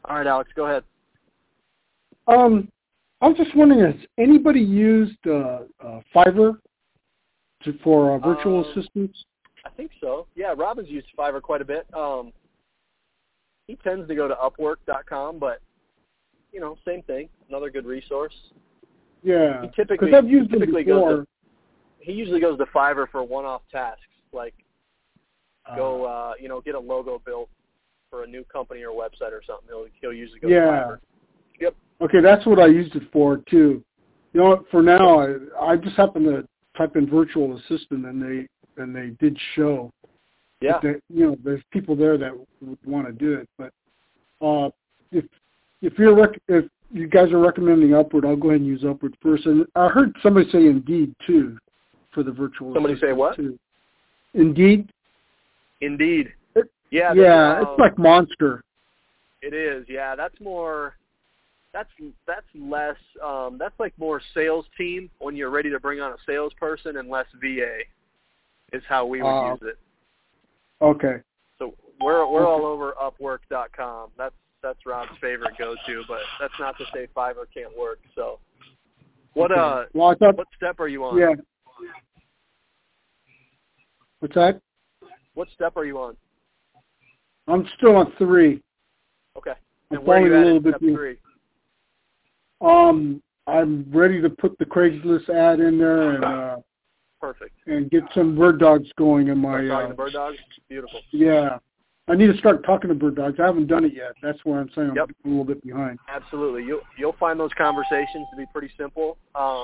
All right, Alex, go ahead. I was just wondering, has anybody used Fiverr for virtual assistants? I think so. Yeah, Robin's used Fiverr quite a bit. He tends to go to Upwork.com, but, same thing. Another good resource. Yeah, because I've used them before. He usually goes to Fiverr for one-off tasks, like get a logo built for a new company or website or something. He'll usually go to Fiverr. Yep. Okay, that's what I used it for too. For now, I just happened to type in virtual assistant, and they did show. Yeah. That there's people there that would want to do it, but if you guys are recommending Upward, I'll go ahead and use Upward first. And I heard somebody say Indeed too for the virtual. Somebody say what? Too. Indeed. Yeah. It's like Monster. It is. Yeah, that's more. That's less. That's like more sales team when you're ready to bring on a salesperson, and less VA is how we would use it. Okay. So we're all over Upwork.com. That's Rob's favorite go-to, but that's not to say Fiverr can't work. So what what step are you on? Yeah. What's that? What step are you on? I'm still on 3. Okay. And where are you at in step 3? I'm ready to put the Craigslist ad in there and perfect. And get some bird dogs going in my. Talking to bird dogs? Beautiful. Yeah, I need to start talking to bird dogs. I haven't done it yet. That's where I'm saying I'm a little bit behind. Absolutely, you'll find those conversations to be pretty simple.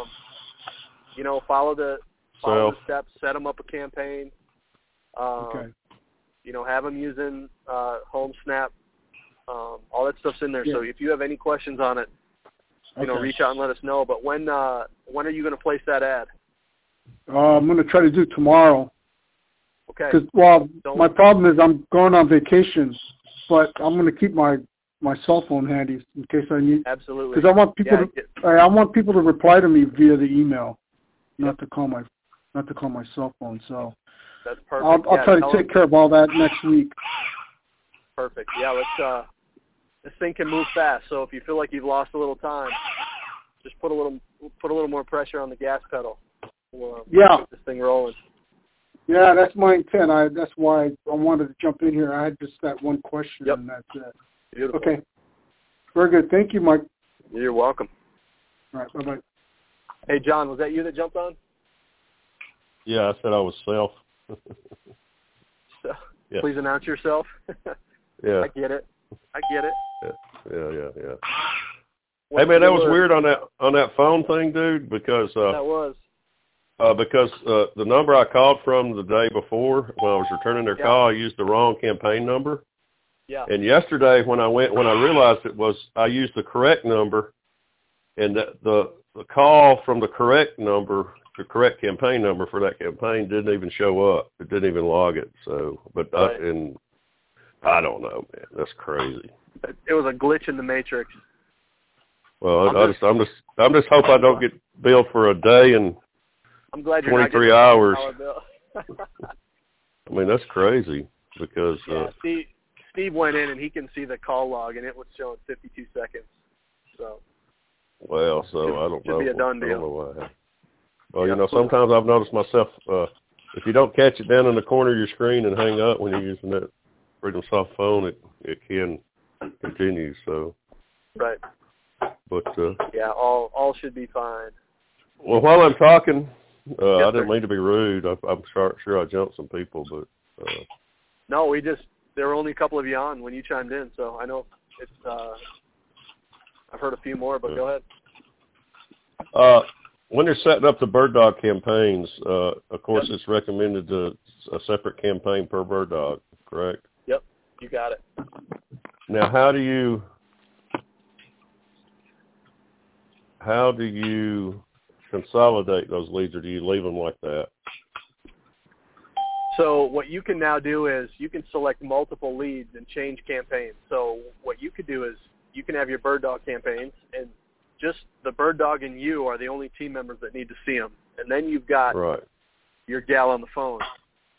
Follow the steps, set them up a campaign. Okay. Have them using Home Snap. All that stuff's in there. Yeah. So if you have any questions on it, reach out and let us know. But when are you going to place that ad? I'm going to try to do it tomorrow. Okay. Because my problem is I'm going on vacation, but I'm going to keep my cell phone handy in case I need. Absolutely. Because I want people to reply to me via the email, not to call my cell phone. So that's perfect. I'll try to take care of all that next week. Perfect. Yeah, let's. This thing can move fast, so if you feel like you've lost a little time, just put a little more pressure on the gas pedal. We'll get this thing rolling. Yeah, that's my intent. That's why I wanted to jump in here. I had just that one question, and that's it. Beautiful. Okay. Very good. Thank you, Mike. You're welcome. All right. Bye-bye. Hey, John, was that you that jumped on? Yeah, I said I was self. So, please announce yourself. Yeah. I get it. Yeah. Hey man, that was weird on that phone thing, dude. Because that was because the number I called from the day before when I was returning their call, I used the wrong campaign number. Yeah. And yesterday when I realized I used the correct number, and the call from the correct number, the correct campaign number for that campaign didn't even show up. It didn't even log it. So, but right. I don't know, man. That's crazy. It was a glitch in the matrix. Well, I'm just hope I don't get billed for a day and I'm glad you're 23 not hours. Bill. I mean, that's crazy because Steve went in and he can see the call log and it was showing 52 seconds. So. Well, I don't know. Should be a done deal. I don't know why. Well, sometimes I've noticed myself if you don't catch it down in the corner of your screen and hang up when you're using that Freedom Soft phone, it can continue. So. Right. But all should be fine. Well, while I'm talking, I didn't mean to be rude. I'm sure I jumped some people, but no, there were only a couple of you on when you chimed in, so I know it's. I've heard a few more, but go ahead. When they're setting up the bird dog campaigns, of course, it's recommended a separate campaign per bird dog, correct? Yep, you got it. Now, how do you consolidate those leads, or do you leave them like that? So what you can now do is you can select multiple leads and change campaigns. So what you could do is you can have your bird dog campaigns, and just the bird dog and you are the only team members that need to see them. And then you've got your gal on the phone.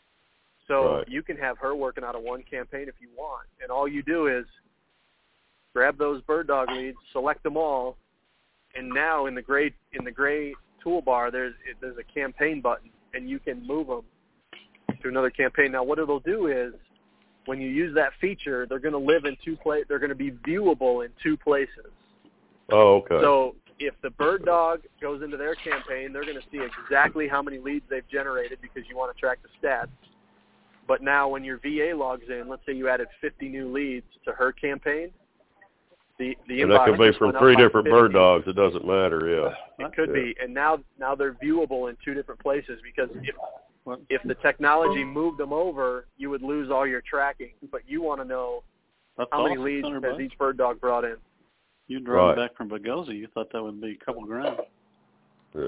So you can have her working out of one campaign if you want. And all you do is grab those bird dog leads, select them all, and now in the gray toolbar there's a campaign button, and you can move them to another campaign. Now what it'll do is, when you use that feature, they're going to live in they're going to be viewable in 2 places. Oh, okay. So if the bird dog goes into their campaign, they're going to see exactly how many leads they've generated because you want to track the stats. But now when your VA logs in, let's say you added 50 new leads to her campaign, the and inbox that could be from 3 different 50. bird dogs. It doesn't matter, yeah. It could be. And now they're viewable in 2 different places, because if the technology moved them over, you would lose all your tracking. But you want to know how many leads has each bird dog brought in. You drove back from Bogota, you thought that would be a couple grand. Yeah.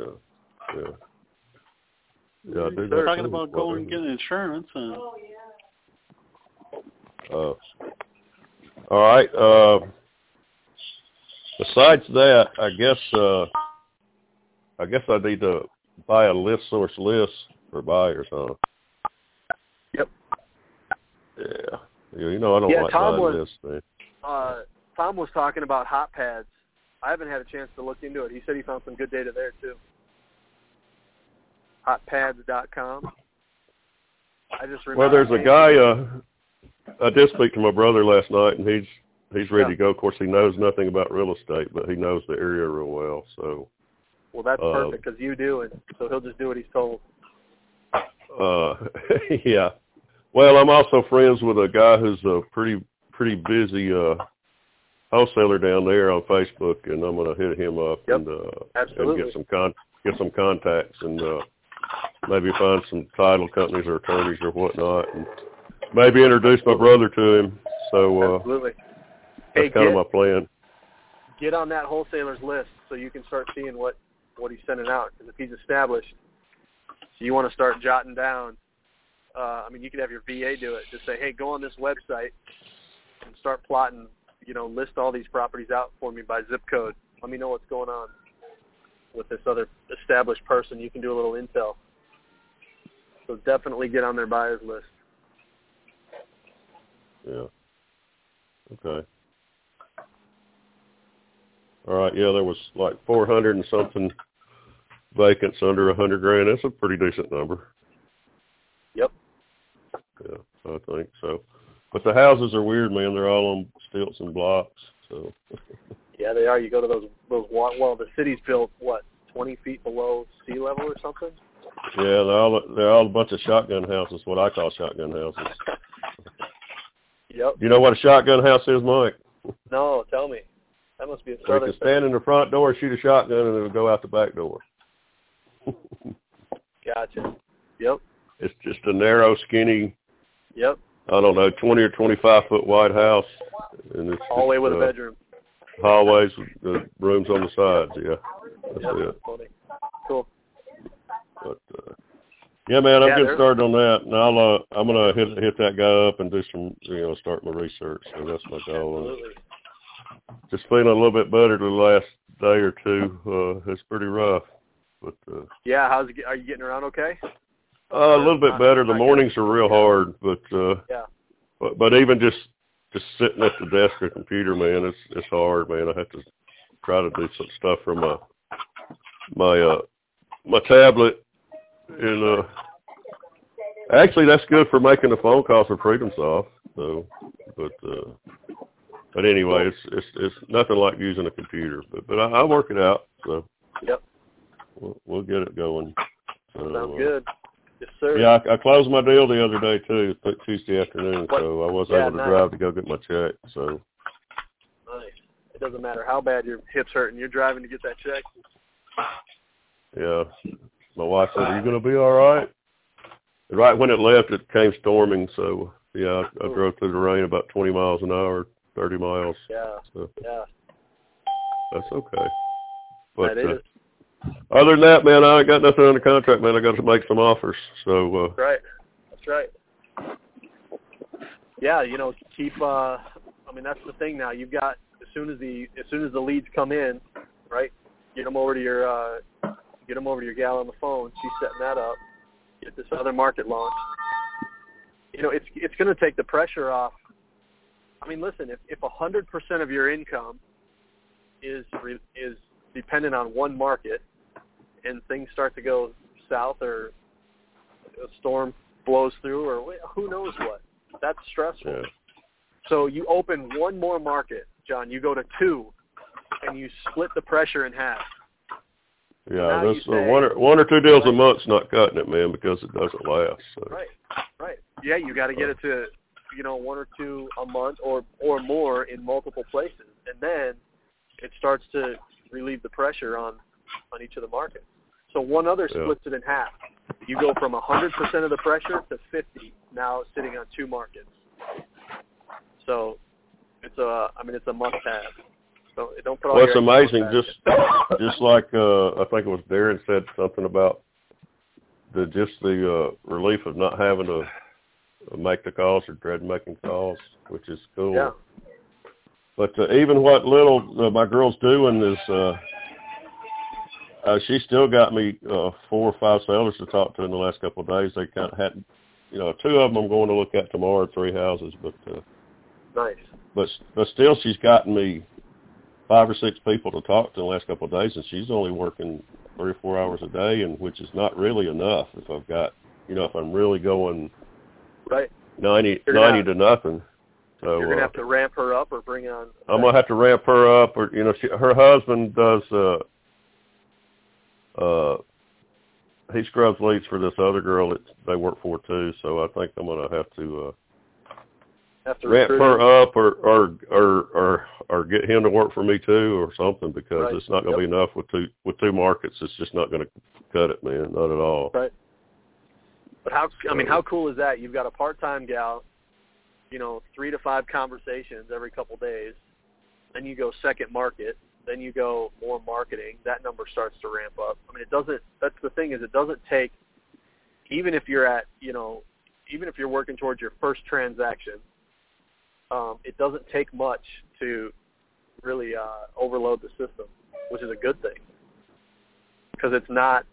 They're talking about going and getting insurance. And... all right. Besides that, I guess I need to buy a list source list for buyers, huh? Yep. Yeah. You know I don't like buying lists, man. Tom was talking about hot pads. I haven't had a chance to look into it. He said he found some good data there too. Hotpads.com. I just remember. Well, there's a guy. I did speak to my brother last night, and he's ready to go. Of course, he knows nothing about real estate, but he knows the area real well. So. Well, that's perfect, because you do it, so he'll just do what he's told. Yeah. Well, I'm also friends with a guy who's a pretty busy wholesaler down there on Facebook, and I'm going to hit him up and get some contacts and maybe find some title companies or attorneys or whatnot, and maybe introduce my brother to him. So absolutely. That's kind of my plan. Get on that wholesaler's list so you can start seeing what he's sending out. Because if he's established, so you want to start jotting down. You could have your VA do it. Just say, hey, go on this website and start plotting. List all these properties out for me by zip code. Let me know what's going on with this other established person. You can do a little intel. So definitely get on their buyers list. Yeah. Okay. All right. Yeah, there was like 400 and something vacants under 100 grand. That's a pretty decent number. Yep. Yeah, I think so. But the houses are weird, man. They're all on stilts and blocks. So. Yeah, they are. You go to those. Well, the city's built 20 feet below sea level or something. Yeah, they're all a bunch of shotgun houses. What I call shotgun houses. Yep. You know what a shotgun house is, Mike? No, tell me. That must be a southern. You can stand in the front door, shoot a shotgun, and it'll go out the back door. Gotcha. Yep. It's just a narrow, skinny. Yep. I don't know, 20 or 25 foot wide house, and it's hallway with a bedroom. Hallways with the rooms on the sides. Yeah, that's it. Funny. Cool. But yeah, man, I'm getting started on that, and I'm gonna hit that guy up and do some, start my research. So that's my goal. Absolutely. Just feeling a little bit better the last day or two. It's pretty rough, but yeah. Are you getting around okay? A little bit better. The mornings are real hard, but yeah. But even just sitting at the desk or computer, man, it's hard, man. I have to try to do some stuff from my tablet, and actually that's good for making the phone calls for FreedomSoft. So, but anyway, it's nothing like using a computer. But I work it out. So yep, we'll get it going. So, sounds good. Yes, sir. Yeah, I closed my deal the other day too, Tuesday afternoon. So I was able to drive to go get my check. So nice. It doesn't matter how bad your hip's hurting. You're driving to get that check. Yeah. My wife said, "Are you going to be all right?" And right when it left, it came storming. So yeah, I drove through the rain about 20 miles an hour, 30 miles. Yeah. So, yeah. That's okay. But that is. Other than that, man, I ain't got nothing under contract, man. I got to make some offers. So That's right. Yeah, keep. That's the thing now. You've got as soon as the leads come in, right? Get them over to your gal on the phone. She's setting that up. Get this other market launched. It's going to take the pressure off I mean, listen, if 100% of your income is dependent on one market, and things start to go south, or a storm blows through, or who knows what, that's stressful. Yeah. So you open one more market, John. You go to 2, and you split the pressure in half. Yeah, this one or 2 deals a month's not cutting it, man, because it doesn't last. So. Right. Yeah, you got to get it to, 1 or 2 a month or more in multiple places, and then it starts to relieve the pressure on each of the markets. So one other splits it in half. You go from 100% of the pressure to 50 now sitting on 2 markets. So it's a must-have. So don't put all well, your it's amazing. Just like I think it was Darren said something about the relief of not having to make the calls or dread making calls, which is cool. Yeah. But even what little my girl's doing is she still got me 4 or 5 sellers to talk to in the last couple of days. They kind of hadn't, 2 of them I'm going to look at tomorrow, 3 houses. But nice. But still, she's gotten me 5 or 6 people to talk to in the last couple of days, and she's only working 3 or 4 hours a day, and which is not really enough if I've got, if I'm really going 90 to nothing. So you're gonna have to ramp her up or bring on. I'm gonna have to ramp her up, or her husband does. He scrubs leads for this other girl that they work for too. So I think I'm gonna have to ramp her up, or get him to work for me too, or something, because it's not gonna be enough with two markets. It's just not gonna cut it, man. Not at all. Right. But how cool is that? You've got a part-time gal, 3 to 5 conversations every couple days. Then you go second market. Then you go more marketing. That number starts to ramp up. I mean, it doesn't. That's the thing, is it doesn't take. Even if you're at, even if you're working towards your first transaction, it doesn't take much to really overload the system, which is a good thing. Because it's not,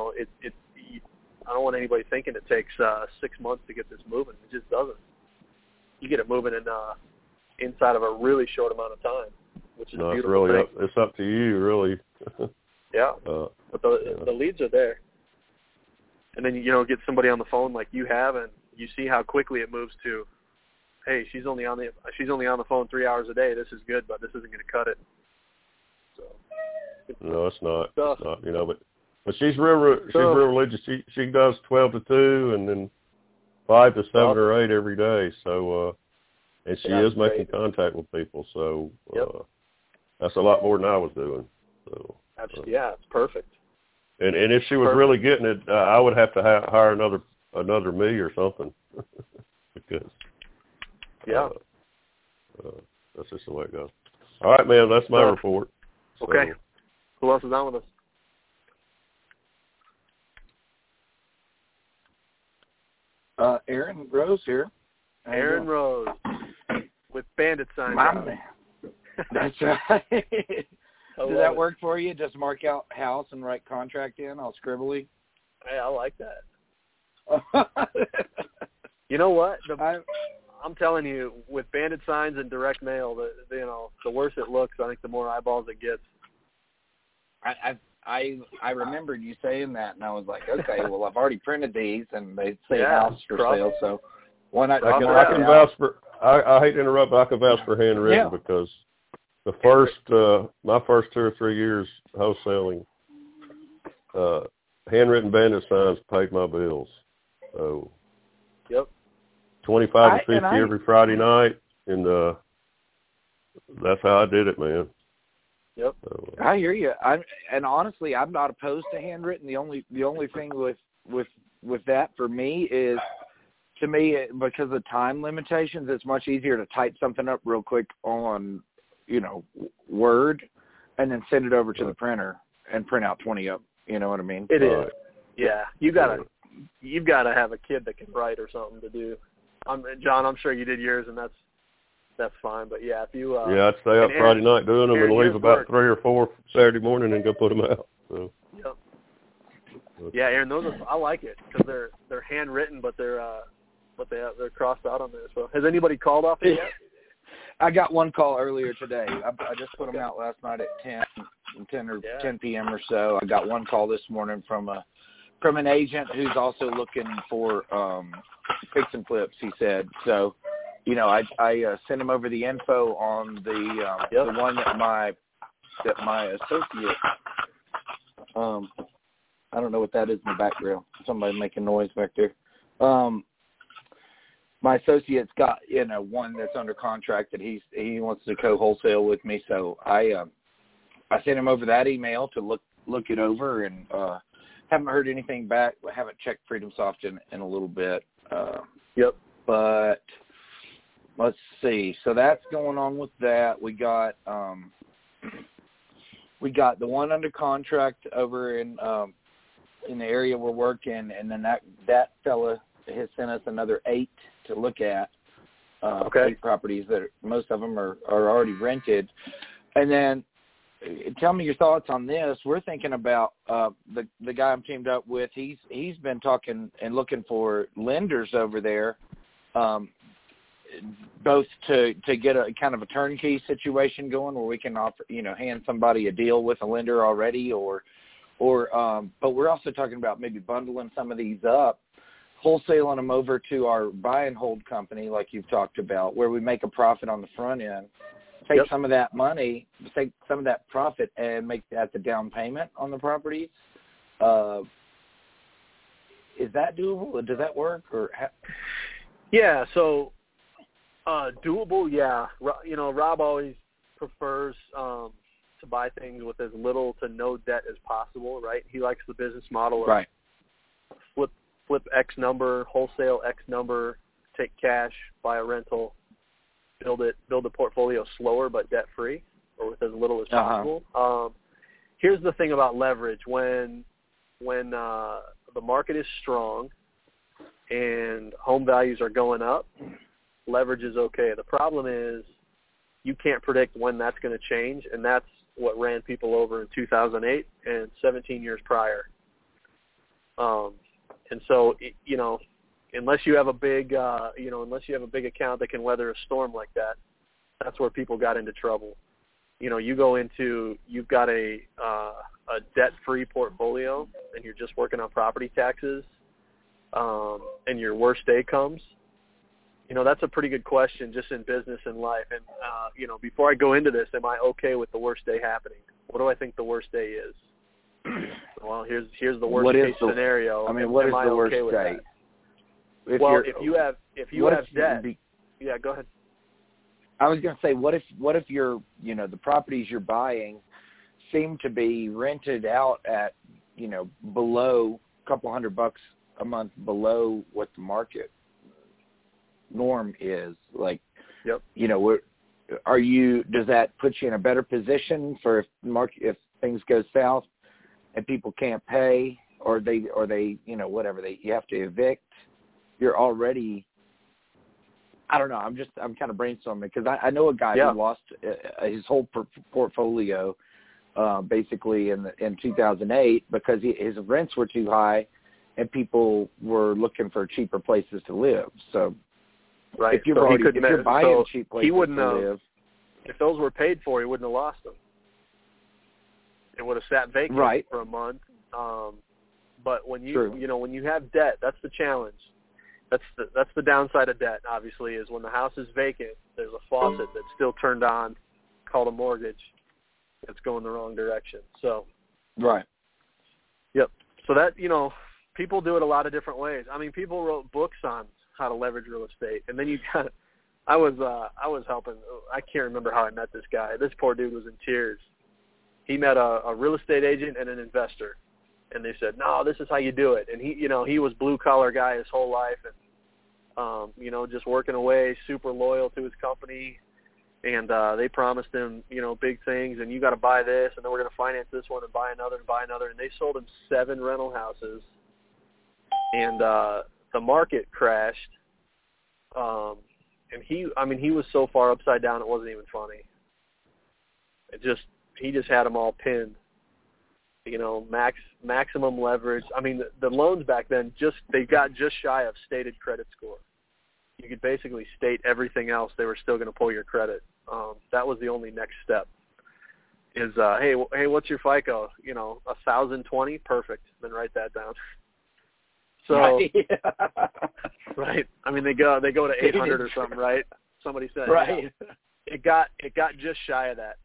I don't want anybody thinking it takes 6 months to get this moving. It just doesn't. You get it moving inside of a really short amount of time, which is a beautiful thing. It's up to you, really. Yeah, but the leads are there. And then, get somebody on the phone like you have, and you see how quickly it moves to, hey, she's only on the phone 3 hours a day. This is good, but this isn't going to cut it. So. No, it's not. It's not, but she's real religious. She does 12 to 2, and then 5 to 7 or 8 every day. So, and she is making contact with people. So that's a lot more than I was doing. So it's perfect. And if she was really getting it, I would have to hire another me or something, because that's just the way it goes. All right, man. That's my report. Okay. Who else is on with us? Aaron Rose here. Aaron Rose with bandit signs. That's right. Does that work for you? Just mark out house and write contract in, all scribbly? Hey, I like that. You know what? I'm telling you, with bandit signs and direct mail, the worse it looks, I think the more eyeballs it gets. I remembered you saying that, and I was like, okay, well, I've already printed these, and they say house for sale, so why not? I can vouch for. I hate to interrupt, but I can vouch for handwritten because the first my first 2 or 3 years wholesaling, handwritten bandit signs paid my bills. So 25 to 50 every Friday night, and that's how I did it, man. Yep. I hear you. And honestly, I'm not opposed to handwritten. The only thing with that for me is, to me, because of time limitations, it's much easier to type something up real quick on, Word, and then send it over to the printer and print out 20 of them. You know what I mean? It is. Yeah. You've got to have a kid that can write or something to do. John, I'm sure you did yours, and that's fine. But if you I'd stay up Friday night doing them and leave about 3 or 4 Saturday morning and go put them out. So. Yep. Yeah, Aaron, I like it because they're handwritten, but they're crossed out on there. So has anybody called off it yet? I got one call earlier today. I just put them out last night at 10 p.m. or so. I got one call this morning from an agent who's also looking for fix and flips. He said so. You know, I sent him over the info on the one that my associate. I don't know what that is in the background. Somebody making noise back there. My associate's got, you know, one that's under contract that he wants to co-wholesale with me. So I sent him over that email to look it over, and haven't heard anything back. I haven't checked FreedomSoft in a little bit. But let's see. So that's going on with that. We got the one under contract over in the area we're working, and then that fella has sent us another 8 to look at. 8 properties that most of them are already rented. And then tell me your thoughts on this. We're thinking about the guy I'm teamed up with. He's been talking and looking for lenders over there, both to get a kind of a turnkey situation going where we can offer, you know, hand somebody a deal with a lender already, or but we're also talking about maybe bundling some of these up, wholesaling them over to our buy and hold company like you've talked about, where we make a profit on the front end, take some of that money, take some of that profit and make that the down payment on the properties. Is that doable? Does that work? Or yeah, so doable, yeah. You know, Rob always prefers to buy things with as little to no debt as possible, right? He likes the business model of flip X number, wholesale X number, take cash, buy a rental, build a portfolio slower but debt-free, or with as little as possible. Here's the thing about leverage. When the market is strong and home values are going up, leverage is okay. The problem is you can't predict when that's going to change, and that's what ran people over in 2008 and 17 years prior. And so, you know, unless you have a big account that can weather a storm like that, that's where people got into trouble. You know, you've got a debt-free portfolio, and you're just working on property taxes, and your worst day comes. You know, that's a pretty good question just in business and life. And, you know, before I go into this, am I okay with the worst day happening? What do I think the worst day is? Well, here's the worst case scenario. I mean, what is the worst day? If you have debt, yeah, go ahead. I was going to say, what if you're, you know, the properties you're buying seem to be rented out at, you know, below a couple $100 a month below what the market norm is, like, you know, does that put you in a better position for if things go south and people can't pay, or they you know, whatever, you have to evict? You're already, I don't know, I'm kind of brainstorming, because I know a guy who lost his whole portfolio basically in 2008 because his rents were too high and people were looking for cheaper places to live. So if you're buying cheap places to live, if those were paid for, he wouldn't have lost them. It would have sat vacant for a month. But when when you have debt, that's the challenge. That's the downside of debt, obviously, is when the house is vacant, there's a faucet that's still turned on called a mortgage that's going the wrong direction. So so that, you know, people do it a lot of different ways. I mean, people wrote books on how to leverage real estate, and then I was helping. I can't remember how I met this guy. This poor dude was in tears. He met a real estate agent and an investor, and they said, no, this is how you do it. And he was blue collar guy his whole life, and you know, just working away, super loyal to his company. And they promised him, you know, big things, and you got to buy this, and then we're going to finance this one and buy another. And they sold him 7 rental houses, and the market crashed. And he was so far upside down it wasn't even funny. He just had them all pinned. You know, maximum leverage. I mean, the loans back then they got just shy of stated credit score. you could basically state everything else. They were still going to pull your credit. That was the only next step. Is hey, what's your FICO? 1,020, perfect. Then write that down. So, right. right. I mean, they go to 800 or something, right? Somebody said, right. Yeah, it got just shy of that.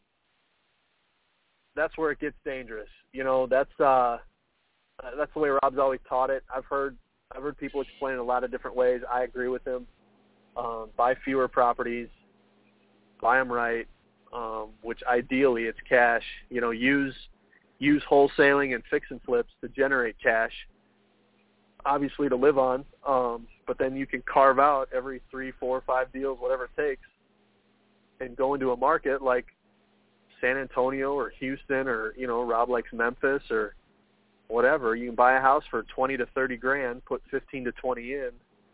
That's where it gets dangerous. That's the way Rob's always taught it. I've heard people explain it a lot of different ways. I agree with him. Buy fewer properties, buy them right. Which ideally it's cash. Use wholesaling and fix and flips to generate cash, obviously to live on. But then you can carve out every 3, 4, 5 deals, whatever it takes, and go into a market like San Antonio or Houston or Rob likes Memphis or whatever. You can buy a house for 20 to 30 grand, put 15 to 20 in,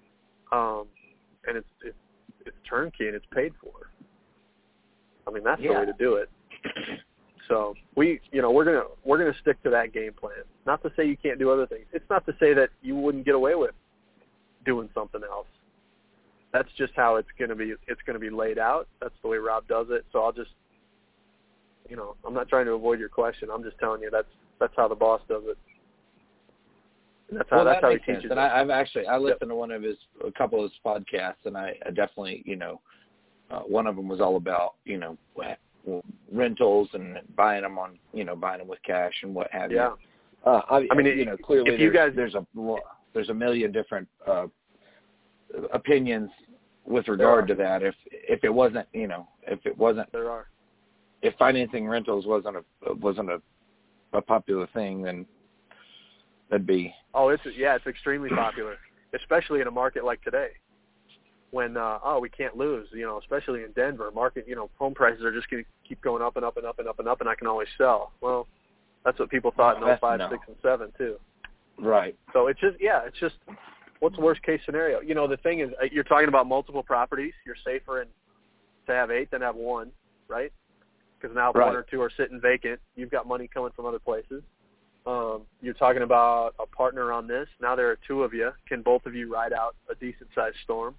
and it's turnkey and it's paid for. I mean, that's the way to do it. So we're gonna stick to that game plan. Not to say you can't do other things. It's not to say that you wouldn't get away with doing something else. That's just how it's gonna be. It's gonna be laid out. That's the way Rob does it. So I'll just, I'm not trying to avoid your question. I'm just telling you that's how the boss does it. And that's how he teaches. And I listened to a couple of his podcasts, and I definitely, one of them was all about, rentals and buying them with cash and what have you. I mean, clearly there's a million different opinions with regard to that. If it wasn't, there are. If financing rentals wasn't a popular thing, then that'd be. Oh, it's extremely popular, especially in a market like today, when we can't lose. Especially in Denver, market. Home prices are just going to keep going up and up and up and up and up, and I can always sell. Well, that's what people thought in 05, 6, and 7 too. Right. So it's just what's the worst case scenario? The thing is, you're talking about multiple properties. You're safer to have 8 than have 1, right? Because now if 1 or 2 are sitting vacant, you've got money coming from other places. You're talking about a partner on this. Now there are 2 of you. Can both of you ride out a decent-sized storm?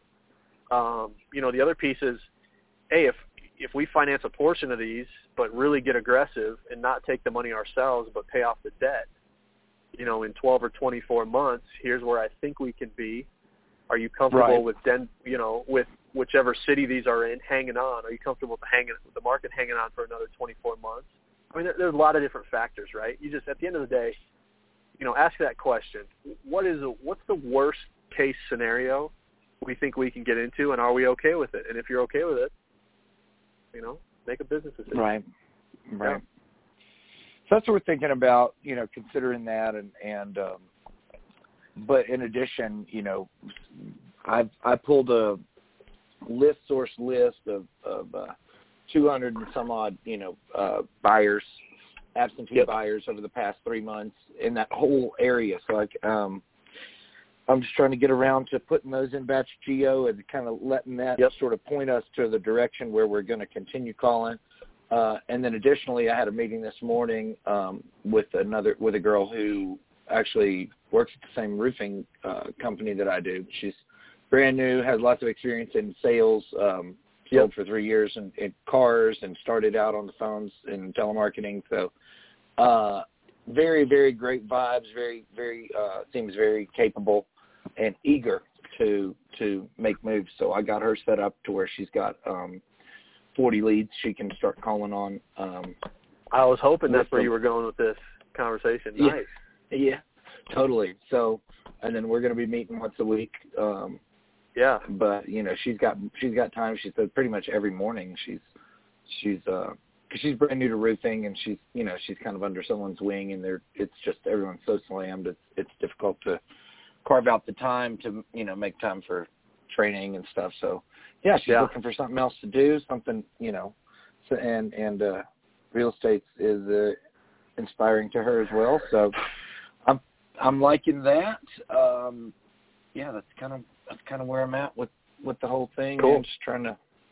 The other piece is, hey, if we finance a portion of these but really get aggressive and not take the money ourselves but pay off the debt, in 12 or 24 months, here's where I think we can be. Are you comfortable with with whichever city these are in hanging on? Are you comfortable with the market hanging on for another 24 months? I mean, there's a lot of different factors, right? You just, at the end of the day, ask that question. What's the worst case scenario we think we can get into, and are we okay with it? And if you're okay with it, make a business decision. Right. Yeah. So that's what we're thinking about, considering that, and but in addition, I pulled a source list of 200 and some odd, buyers, absentee buyers over the past 3 months in that whole area. So I'm just trying to get around to putting those in batch geo and kind of letting that sort of point us to the direction where we're going to continue calling. And then additionally, I had a meeting this morning with a girl who actually works at the same roofing company that I do. She's brand new, has lots of experience in sales, sold for 3 years in cars, and started out on the phones in telemarketing. So very, very great vibes, very, very seems very capable and eager to make moves. So I got her set up to where she's got 40 leads she can start calling on. I was hoping that's where you were going with this conversation. Nice. Yeah, totally. So, and then we're going to be meeting once a week. But she's got time. She said pretty much every morning she's brand new to roofing, and she's kind of under someone's wing, and it's just everyone's so slammed. It's difficult to carve out the time to make time for training and stuff. So she's looking for something else to do, something So and real estate is inspiring to her as well. So I'm liking that. That's kind of where I'm at with the whole thing. Cool. I'm just trying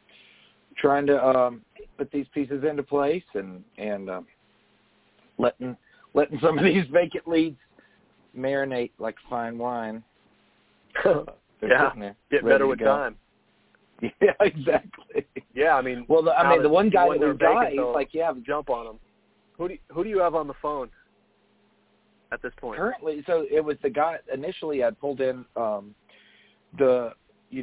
to put these pieces into place and letting some of these vacant leads marinate like fine wine. They're get better with time. Yeah, exactly. Yeah, I mean. Well, the one guy that was dying, jump on them. Who do you have on the phone at this point? Currently, so it was the guy initially. I pulled in the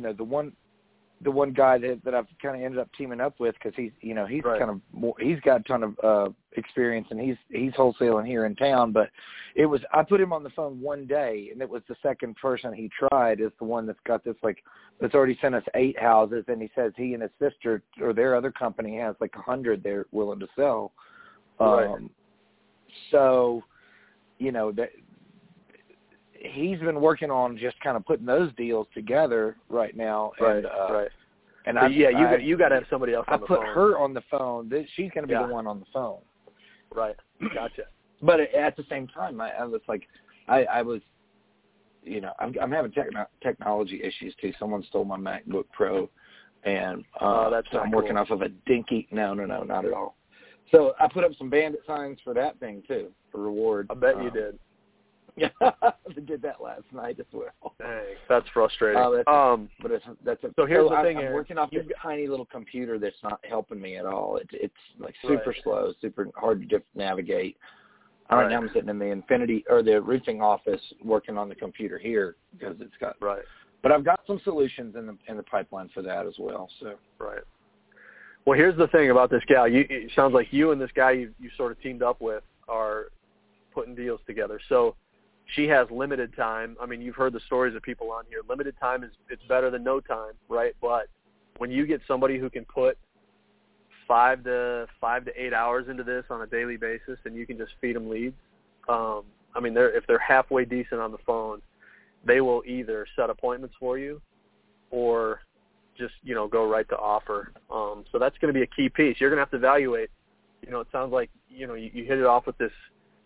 one guy that I've kind of ended up teaming up with because he's right. kind of he's got a ton of experience and he's wholesaling here in town. But I put him on the phone one day, and it was the second person he tried is the one that's got this that's already sent us 8 houses, and he says he and his sister or their other company has 100 they're willing to sell. Right. So, that he's been working on just kind of putting those deals together right now. Right. And, right. And you got to have somebody else on the phone. I put her on the phone. She's going to be the one on the phone. Right. Gotcha. But at the same time, I was I was, I'm having technology issues too. Someone stole my MacBook Pro, and that's so I'm cool. working off of a dinky. No, not at all. So I put up some bandit signs for that thing too, for reward. I bet you did. Yeah, I did that last night as well. Dang, that's frustrating. That's so here's the thing. I'm working off this tiny little computer that's not helping me at all. It's super slow, super hard to navigate. Right now I'm sitting in the Infinity or the roofing office working on the computer here because it's got right. But I've got some solutions in the pipeline for that as well. So right. Well, here's the thing about this gal. It sounds like you and this guy you sort of teamed up with are putting deals together. So she has limited time. I mean, you've heard the stories of people on here. Limited time it's better than no time, right? But when you get somebody who can put 5 to 8 hours into this on a daily basis, and you can just feed them leads. I mean, if they're halfway decent on the phone, they will either set appointments for you, or just go right to offer. So that's going to be a key piece. You're going to have to evaluate. It sounds like you hit it off with this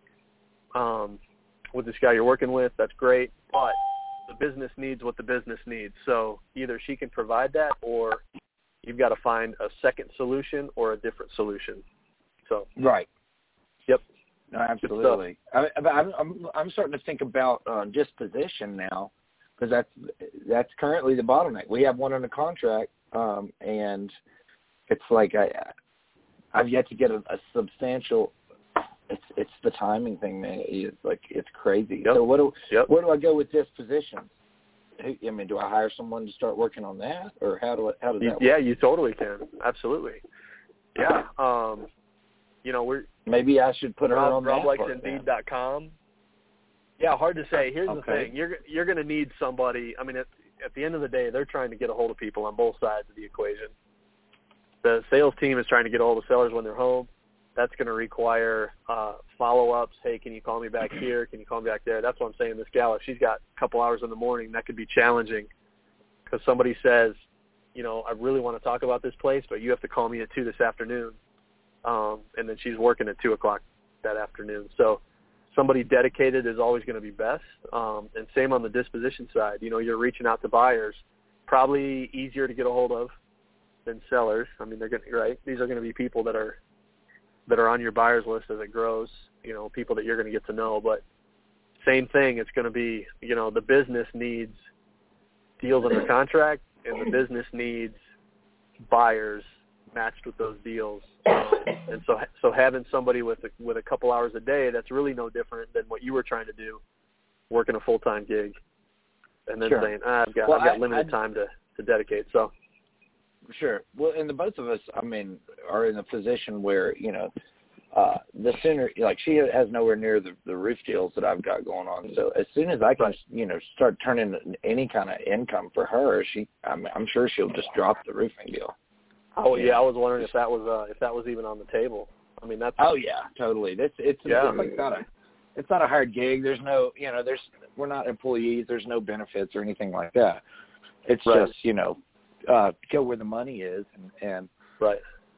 guy you're working with. That's great, but the business needs what the business needs. So either she can provide that, or you've got to find a second solution or a different solution. So right. Yep. No, absolutely. I'm starting to think about disposition now, because that's currently the bottleneck. We have one under contract, and it's like I've yet to get a substantial. It's the timing thing, man. It's crazy. Yep. So where do I go with dispositions? I mean, do I hire someone to start working on that, or how does that work? Yeah, you totally can. Absolutely. Yeah. Maybe I should put her on that. RobLikesIndeed.com. Yeah, hard to say. Here's the thing. You're going to need somebody. I mean, at the end of the day, they're trying to get a hold of people on both sides of the equation. The sales team is trying to get a hold of sellers when they're home. That's going to require follow-ups. Hey, can you call me back here? Can you call me back there? That's what I'm saying. This gal, if she's got a couple hours in the morning, that could be challenging, because somebody says, I really want to talk about this place, but you have to call me at 2 this afternoon. And then she's working at 2 o'clock that afternoon. So somebody dedicated is always going to be best. And same on the disposition side. You're reaching out to buyers, probably easier to get a hold of than sellers. I mean, these are going to be people that are on your buyers list as it grows, people that you're going to get to know. But same thing, it's going to be, the business needs deals under contract, and the business needs buyers matched with those deals. And so having somebody with a couple hours a day, that's really no different than what you were trying to do, working a full-time gig, and then saying, I've got limited time to dedicate. So. Sure. Well, and the both of us, I mean, are in a position where, the sooner, she has nowhere near the roof deals that I've got going on. So as soon as I can, start turning any kind of income for her, I'm sure she'll just drop the roofing deal. Oh yeah, I was wondering if that was even on the table. I mean, that's. Oh yeah, totally. It's not a hard gig. There's no, we're not employees. There's no benefits or anything like that. It's just, go where the money is, and right.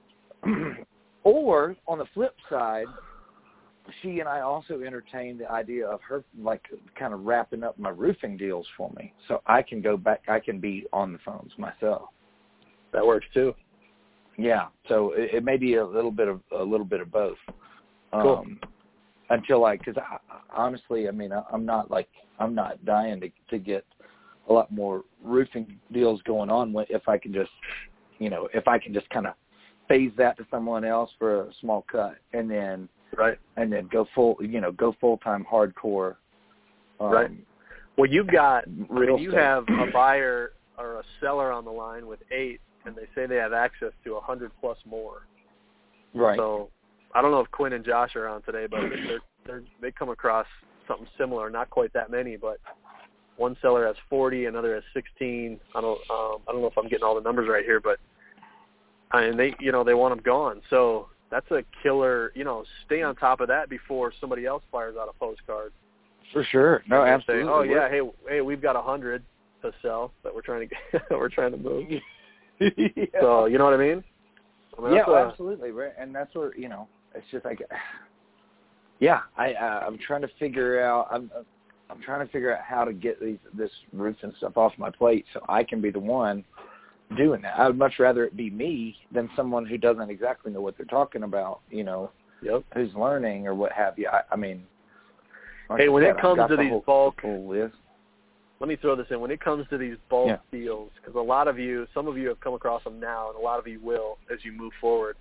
Or on the flip side, she and I also entertained the idea of her kind of wrapping up my roofing deals for me, so I can go back. I can be on the phones myself. That works too. Yeah. So it may be a little bit of both. Cool. Until because honestly, I mean, I'm not dying to get a lot more roofing deals going on if I can just kind of phase that to someone else for a small cut, and then go full-time hardcore. Right. Well, you estate. have a buyer or a seller on the line with 8, and they say they have access to 100 plus more. Right. So I don't know if Quinn and Josh are on today, but they come across something similar. Not quite that many, but one seller has 40, another has 16. I don't know if I'm getting all the numbers right here, but and they want them gone. So that's a killer. Stay on top of that before somebody else fires out a postcard. For sure. No, absolutely. Say, oh yeah, hey, we've got 100 to sell that we're trying to move. Yeah. So you know what I mean? Absolutely. Right. And that's where it's just like, yeah. I'm trying to figure out. I'm trying to figure out how to get this roof and stuff off my plate so I can be the one doing that. I would much rather it be me than someone who doesn't exactly know what they're talking about. Who's learning or what have you. I mean. Hey, when it comes to these bulk, list. Let me throw this in. When it comes to these bulk deals, because some of you have come across them now, and a lot of you will as you move forward.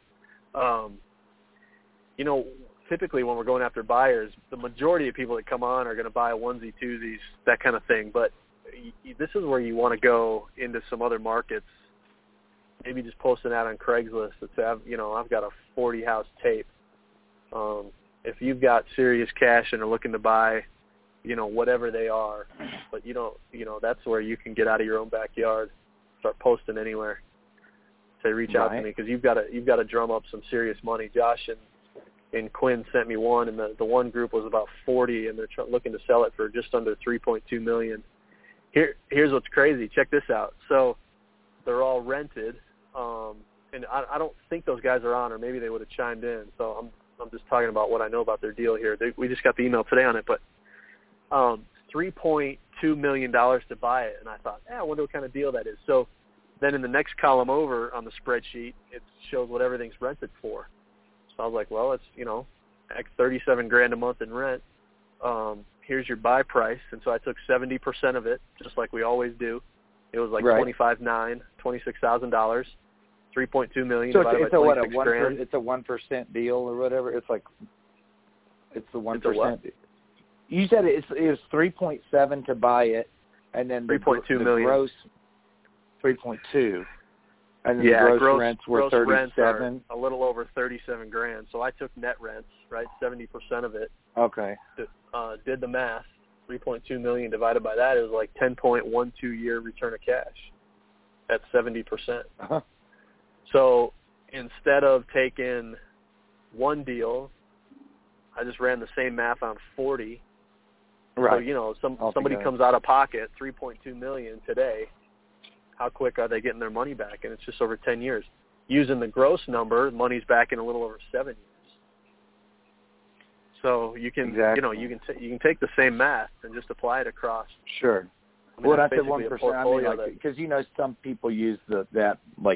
Typically when we're going after buyers, the majority of people that come on are going to buy onesie, twosies, that kind of thing. But this is where you want to go into some other markets. Maybe just post an ad on Craigslist that say, I've got a 40-house tape. If you've got serious cash and are looking to buy, whatever they are, but that's where you can get out of your own backyard, start posting anywhere. Say, reach out to me because you've got to drum up some serious money. Josh and Quinn sent me one, and the one group was about 40, and they're looking to sell it for just under $3.2 million. Here's what's crazy. Check this out. So they're all rented, and I don't think those guys are on, or maybe they would have chimed in. So I'm just talking about what I know about their deal here. We just got the email today on it, but $3.2 million to buy it. And I thought, I wonder what kind of deal that is. So then in the next column over on the spreadsheet, it shows what everything's rented for. So I was like, well, it's, $37,000 a month in rent. Here's your buy price. And so I took 70% of it, just like we always do. It was like $26,000. $3.2 million divided by $26,000. It's a 1% deal or whatever. It's the 1%. You said it was 3.7 to buy it, and then the 3.2 million. Gross 3.2, and then the gross rents were 37. A little over $37,000. So I took net rents, right, 70% of it. Okay. Did the math. 3.2 million divided by that is like 10.12 year return of cash. That's 70%. Uh-huh. So instead of taking one deal, I just ran the same math on 40. Right. So, somebody comes out of pocket, $3.2 million today. How quick are they getting their money back? And it's just over 10 years. Using the gross number, money's back in a little over 7 years. So you can, you can take the same math and just apply it across. Sure. When I said 1%, I mean, like, because some people use that like.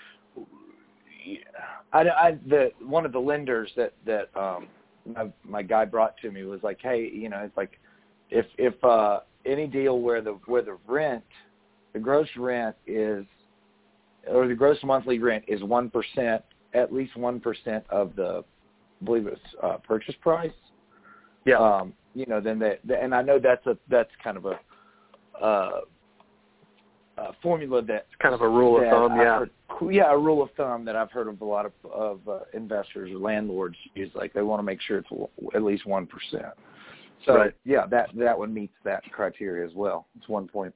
One of the lenders that my guy brought to me was like, hey, it's like if any deal where the rent, the gross rent is, or the gross monthly rent is 1%, at least 1% of the, I believe it's purchase price. Yeah. Then and I know that's kind of a formula that's kind of a rule of thumb. Yeah. A rule of thumb that I've heard of a lot of investors or landlords use. Like they want to make sure it's at least 1%. So that one meets that criteria as well. It's 1.1%.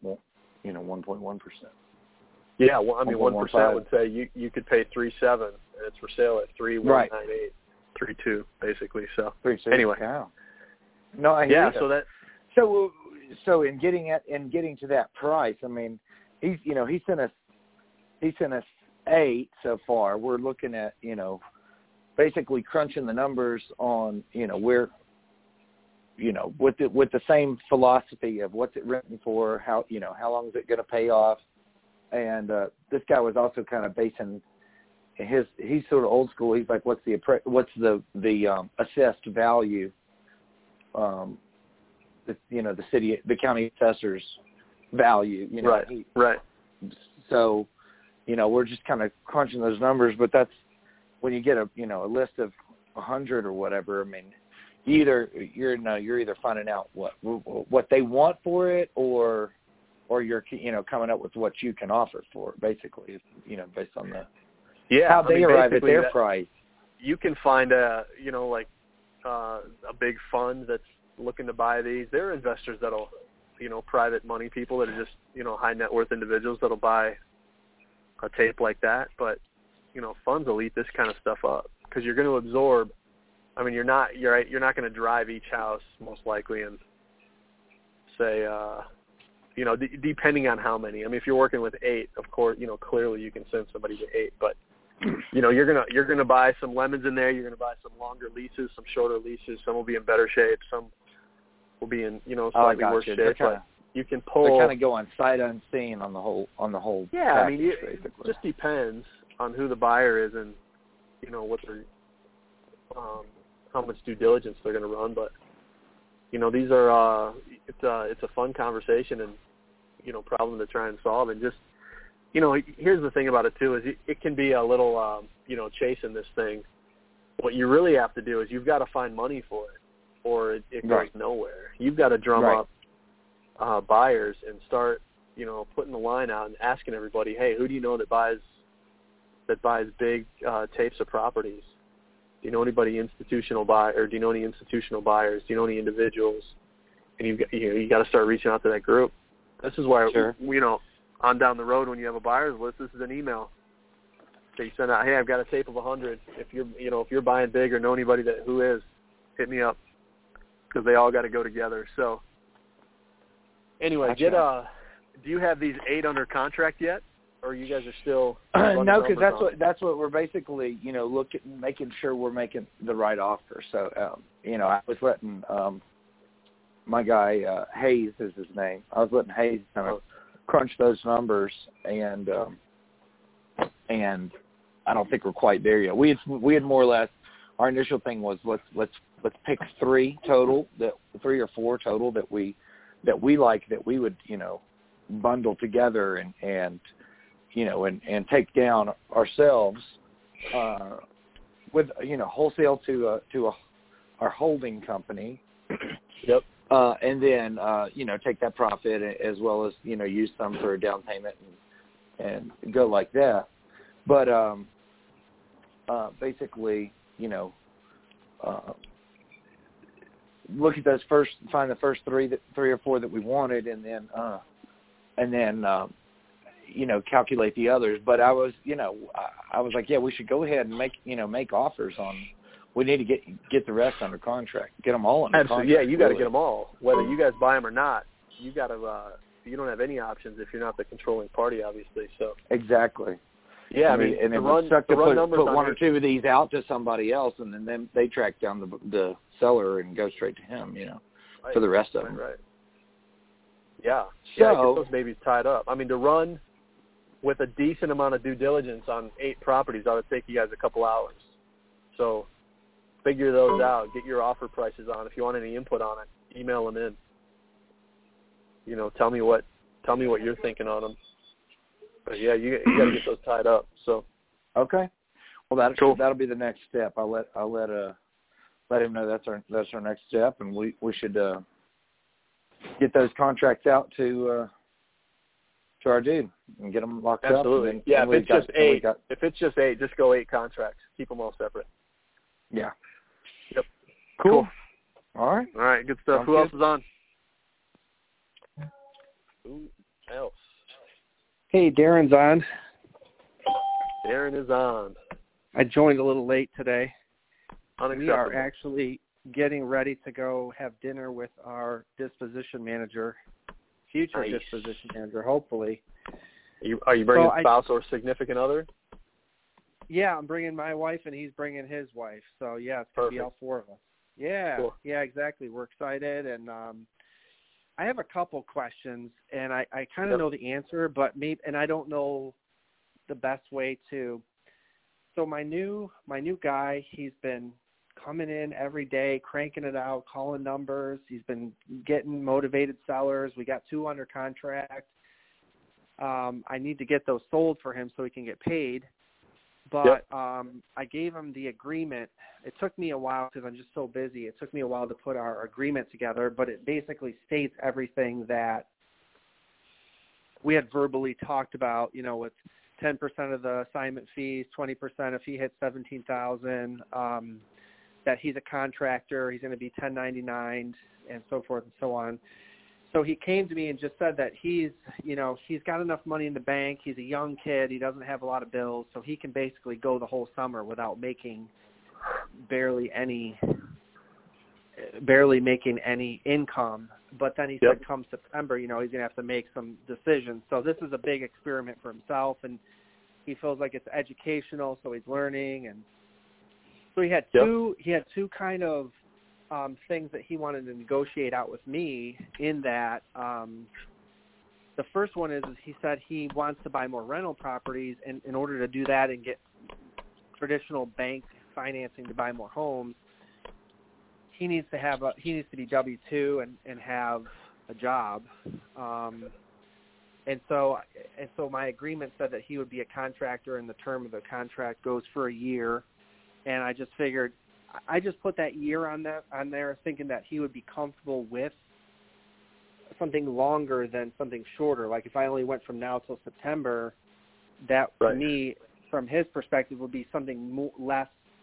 Yeah, well, I mean, 1% would say you could pay 3.7 and it's for sale at 3.198, 3.2 basically. So 3.6. Anyway, no, I hear you. So that so in getting to that price, I mean, he sent us 8 so far. We're looking at basically crunching the numbers on where with the same philosophy of what's it renting for, how long is it going to pay off, and this guy was also kind of basing he's sort of old school. He's like, what's the assessed value, the county assessors value. Right. So, we're just kind of crunching those numbers, but that's when you get a list of 100 or whatever. I mean, you're either finding out what they want for it, or you're coming up with what you can offer for it, basically, based on how they arrive at their price. You can find a big fund that's looking to buy these. There are investors that'll, private money people that are just, high net worth individuals that'll buy a tape like that. But, funds will eat this kind of stuff up because you're going to absorb. I mean, you're not going to drive each house most likely and say, depending on how many. I mean, if you're working with 8, of course, clearly you can send somebody to 8, but you're gonna buy some lemons in there. You're gonna buy some longer leases, some shorter leases. Some will be in better shape. Some will be in slightly worse shape. But you can pull. They kind of go on sight unseen on the whole. Yeah, package, I mean, basically. It just depends on who the buyer is and what their how much due diligence they're gonna run. But these are it's a fun conversation and problem to try and solve. And just here's the thing about it too, is it can be a little, chasing this thing. What you really have to do is you've got to find money for it, or it goes nowhere. You've got to drum up buyers and start, putting the line out and asking everybody, hey, who do you know that buys big tapes of properties? Do you know anybody institutional or do you know any institutional buyers? Do you know any individuals? And you got to start reaching out to that group. This is why, on down the road when you have a buyer's list, this is an email. So you send out, hey, I've got a tape of 100. If you're buying big or know anybody who is, hit me up, because they all got to go together. So anyway, do you have these 8 under contract yet, or you guys are still? No, because that's what we're basically making sure we're making the right offer. So I was letting my guy Hayes is his name. I was letting Hayes kind of crunch those numbers, and I don't think we're quite there yet. We had more or less, our initial thing was let's pick 3 total, 3 or 4 total that we like, that we would bundle together and take down ourselves with wholesale to our holding company. Yep. And then, take that profit as well as, use some for a down payment and go like that. But basically, look at those find the first 3 or 4 that we wanted, and then calculate the others. But I was like, yeah, we should go ahead and make offers on. We need to get the rest under contract. Get them all under contract. Yeah, you got to get them all. Whether you guys buy them or not, you got to. You don't have any options if you're not the controlling party, obviously. So exactly. Yeah, I mean, and it would suck to put 1 or 2 of these out to somebody else, and then they track down the seller and go straight to him, for the rest of them. Right. Yeah. So, get those babies tied up. I mean, to run with a decent amount of due diligence on 8 properties, that would take you guys a couple hours. So figure those out. Get your offer prices on. If you want any input on it, email them in. Tell me what you're thinking on them. But yeah, you got to get those tied up. So okay. Well, cool. That'll be the next step. I'll let him know that's our next step, and we should get those contracts out to our dude and get them locked Absolutely. up. Absolutely. Yeah. If it's just 8, just go 8 contracts. Keep them all separate. Yeah. Yep. Cool. All right. Good stuff. Who else is on? Who else? Hey, Darren's on. Darren is on. I joined a little late today. Unacceptable. We are actually getting ready to go have dinner with our disposition manager, future Nice. disposition manager, hopefully. Are you bringing a spouse or significant other? Yeah, I'm bringing my wife, and he's bringing his wife. So, yeah, it's going to be all 4 of us. Yeah, cool. Yeah, exactly. We're excited, and I have a couple questions, and I kind of know the answer, but and I don't know the best way to. So my new guy, he's been coming in every day, cranking it out, calling numbers. He's been getting motivated sellers. We got 2 under contract. I need to get those sold for him so he can get paid. But I gave him the agreement. It took me a while because I'm just so busy. It took me a while to put our agreement together, but it basically states everything that we had verbally talked about, you know, with 10% of the assignment fees, 20% if he hits $17,000, that he's a contractor, he's going to be 1099 and so forth and so on. So he came to me and just said that he's got enough money in the bank. He's a young kid. He doesn't have a lot of bills, so he can basically go the whole summer without making barely making any income. But then he said come September, you know, he's going to have to make some decisions. So this is a big experiment for himself, and he feels like it's educational, so he's learning. And so he had two kind of things that he wanted to negotiate out with me in that the first one is he said he wants to buy more rental properties, and in order to do that and get traditional bank financing to buy more homes, he needs to be W-2 and have a job. And so my agreement said that he would be a contractor, and the term of the contract goes for a year. And I just figured, I just put that year on there, thinking that he would be comfortable with something longer than something shorter. Like if I only went from now till September, that to me, from his perspective, would be something less.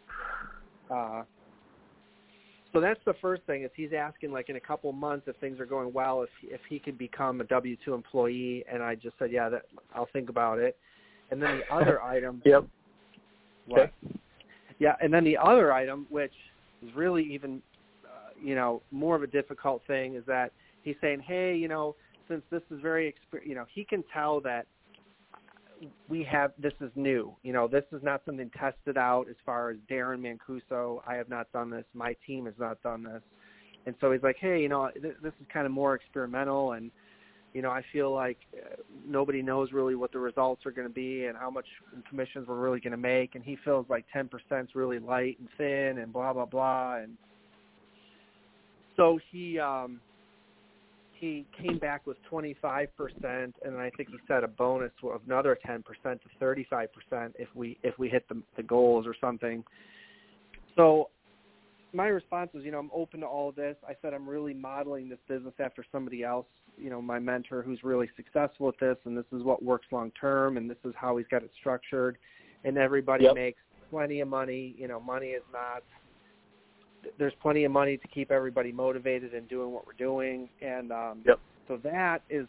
So that's the first thing, is he's asking, like, in a couple months, if things are going well, if he could become a W-2 employee. And I just said, yeah, I'll think about it. And then the other item. What? Yeah, and then the other item, which is really even, more of a difficult thing, is that he's saying, hey, since this is very, he can tell that this is new. This is not something tested out as far as Darren Mancuso. I have not done this. My team has not done this. And so he's like, hey, this is kind of more experimental, and, I feel like nobody knows really what the results are going to be and how much commissions we're really going to make. And he feels like 10% is really light and thin and blah, blah, blah. And so he came back with 25%, and I think he set a bonus of another 10% to 35% if we hit the goals or something. So my response was, I'm open to all of this. I said I'm really modeling this business after somebody else, my mentor who's really successful at this, and this is what works long term, and this is how he's got it structured. And everybody makes plenty of money. Money is not. There's plenty of money to keep everybody motivated and doing what we're doing, and so that is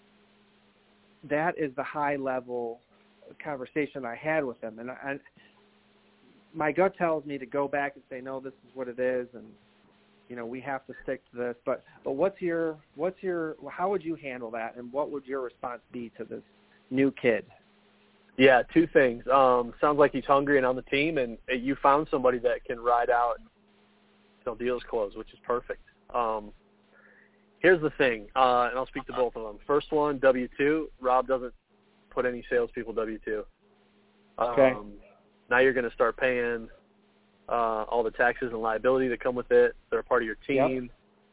the high level conversation I had with him, and my gut tells me to go back and say, no, this is what it is, and we have to stick to this. But how would you handle that, and what would your response be to this new kid? Yeah, two things. Sounds like he's hungry and on the team, and you found somebody that can ride out until deals close, which is perfect. Here's the thing, and I'll speak to both of them. First one, W-2. Rob doesn't put any salespeople W-2. Okay. Now you're going to start paying all the taxes and liability that come with it. They're a part of your team.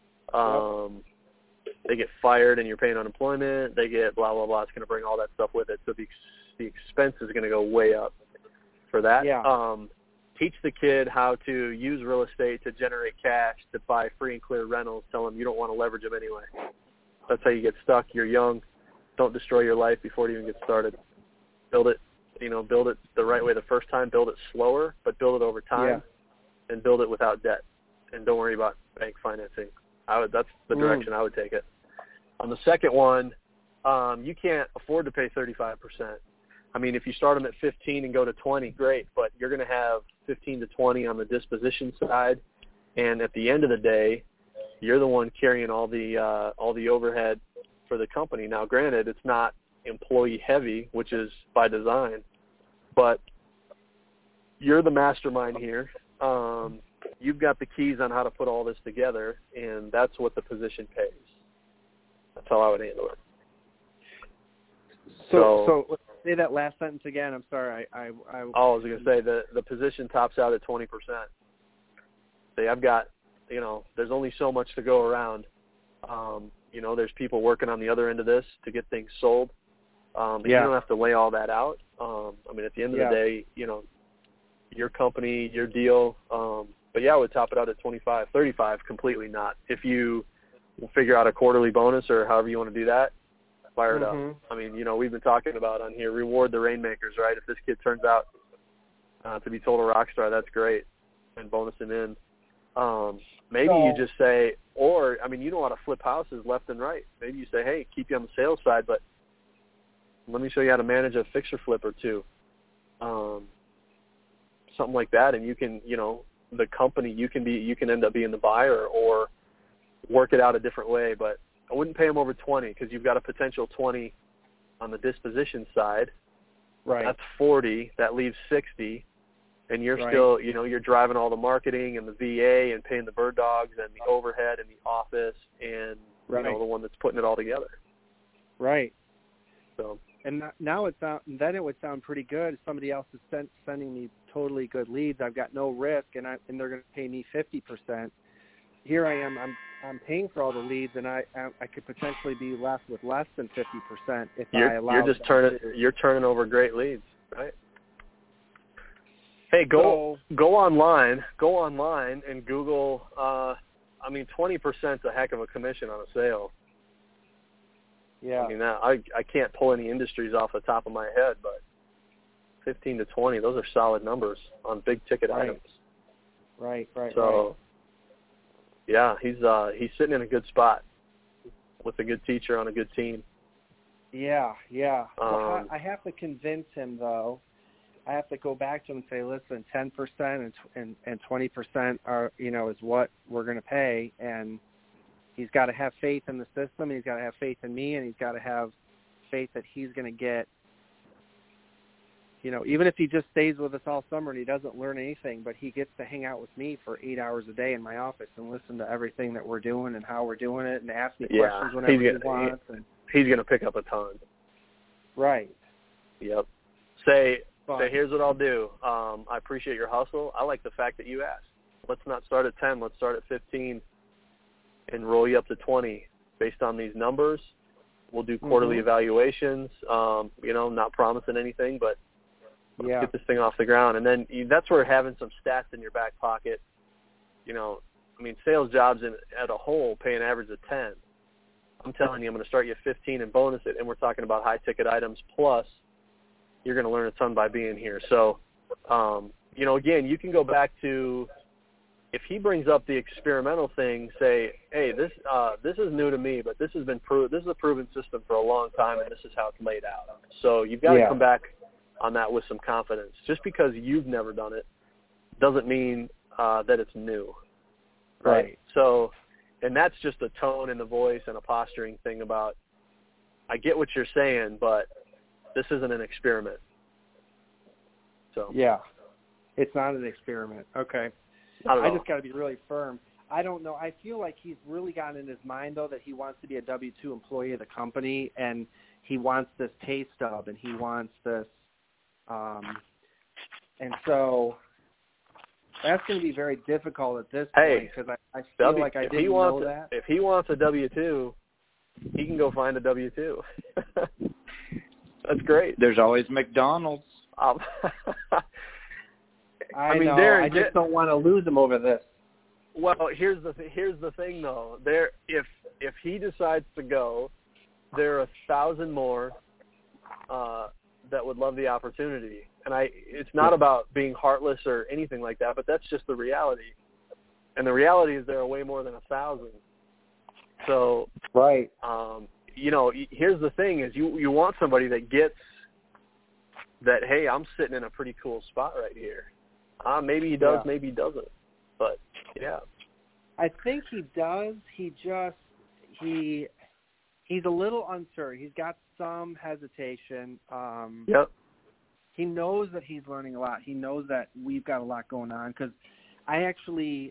They get fired and you're paying unemployment. They get blah, blah, blah. It's going to bring all that stuff with it. So the expense is going to go way up for that. Yeah. Teach the kid how to use real estate to generate cash, to buy free and clear rentals. Tell them you don't want to leverage them anyway. That's how you get stuck. You're young. Don't destroy your life before it even gets started. Build it the right way the first time. Build it slower, but build it over time, and build it without debt. And don't worry about bank financing. That's the direction I would take it. On the second one, you can't afford to pay 35%. I mean, if you start them at 15 and go to 20, great, but you're going to have 15 to 20 on the disposition side, and at the end of the day, you're the one carrying all the overhead for the company. Now, granted, it's not employee heavy, which is by design, but you're the mastermind here. You've got the keys on how to put all this together, and that's what the position pays. That's how I would handle it. So say that last sentence again. I'm sorry. I was going to say the position tops out at 20%. Say, I've got, there's only so much to go around. There's people working on the other end of this to get things sold. And you don't have to lay all that out. At the end of the day, your company, your deal. But yeah, I would top it out at 25, 35, completely not. If you figure out a quarterly bonus or however you want to do that, fire it up. We've been talking about on here, reward the rainmakers, right? If this kid turns out to be total rock star, that's great, and bonus him in. Maybe you just say, or, you know how to flip houses left and right. Maybe you say, hey, keep you on the sales side, but let me show you how to manage a fixture flip or two. Something like that, and you can, the company, you can end up being the buyer or work it out a different way. But I wouldn't pay him over 20 because you've got a potential 20 on the disposition side. Right. That's 40. That leaves 60. And you're still, you're driving all the marketing and the VA and paying the bird dogs and the overhead and the office and, the one that's putting it all together. Right. So. And now it would sound pretty good if somebody else is sending me totally good leads. I've got no risk, and they're going to pay me 50%. Here I am. I'm paying for all the leads, and I could potentially be left with less than 50% if I allow. You're turning over great leads, right? Hey, go online and Google. 20% is a heck of a commission on a sale. Yeah. I can't pull any industries off the top of my head, but 15 to 20, those are solid numbers on big ticket items. Right. So, yeah, he's sitting in a good spot with a good teacher on a good team. Yeah. Well, I have to convince him, though. I have to go back to him and say, listen, 10% and 20% are, is what we're going to pay, and he's got to have faith in the system, and he's got to have faith in me, and he's got to have faith that he's going to get, even if he just stays with us all summer and he doesn't learn anything, but he gets to hang out with me for 8 hours a day in my office and listen to everything that we're doing and how we're doing it and ask me questions whenever he wants. He's going to pick up a ton. Right. Yep. Say, here's what I'll do. I appreciate your hustle. I like the fact that you asked. Let's not start at 10. Let's start at 15 and roll you up to 20 based on these numbers. We'll do quarterly evaluations, not promising anything, but let's get this thing off the ground. And then that's where having some stats in your back pocket, sales jobs at a whole pay an average of 10. I'm telling you, I'm going to start you at 15 and bonus it, and we're talking about high-ticket items, plus you're going to learn a ton by being here. So, again, you can go back to, if he brings up the experimental thing, say, hey, this is new to me, but this has been this is a proven system for a long time, and this is how it's laid out. So you've got to come back on that with some confidence. Just because you've never done it doesn't mean that it's new, right? So, and that's just a tone in the voice and a posturing thing about, I get what you're saying, but this isn't an experiment. So yeah, it's not an experiment. Okay. I just got to be really firm. I don't know. I feel like he's really gotten in his mind, though, that he wants to be a W-2 employee of the company, and he wants this pay stub, and he wants this. And so that's going to be very difficult at this point, because I feel like I didn't know that. If he wants a W-2, he can go find a W-2. That's great. There's always McDonald's. I know. Darren, I just don't want to lose him over this. Well, here's the thing, though. If he decides to go, there are 1,000 more that would love the opportunity. And it's not about being heartless or anything like that, but that's just the reality. And the reality is there are way more than 1,000. So, right. Here's the thing: is you want somebody that gets that. Hey, I'm sitting in a pretty cool spot right here. Maybe he does, maybe he doesn't. But yeah, I think he does. He's a little uncertain. He's got some hesitation. Yep. He knows that he's learning a lot. He knows that we've got a lot going on. Because I actually,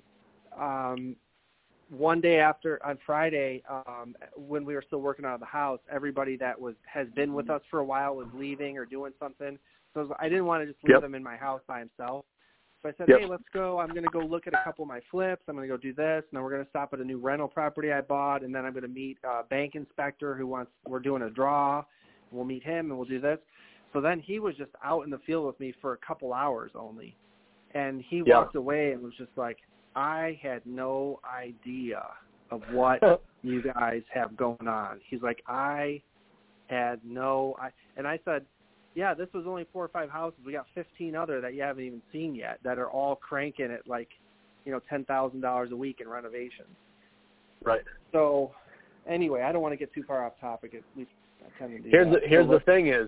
one day on Friday, when we were still working out of the house, everybody that has been with us for a while was leaving or doing something. So I didn't want to just leave him in my house by himself. So I said, Yep. hey, let's go. I'm going to go look at a couple of my flips. I'm going to go do this. And then we're going to stop at a new rental property I bought. And then I'm going to meet a bank inspector we're doing a draw. We'll meet him and we'll do this. So then he was just out in the field with me for a couple hours only. And he walked away and was just like, I had no idea of what you guys have going on. He's like, I had and I said, yeah, this was only 4 or 5 houses. We got 15 other that you haven't even seen yet that are all cranking at like, $10,000 a week in renovations. Right. So anyway, I don't want to get too far off topic. At least I tend to do Here's that. the thing is,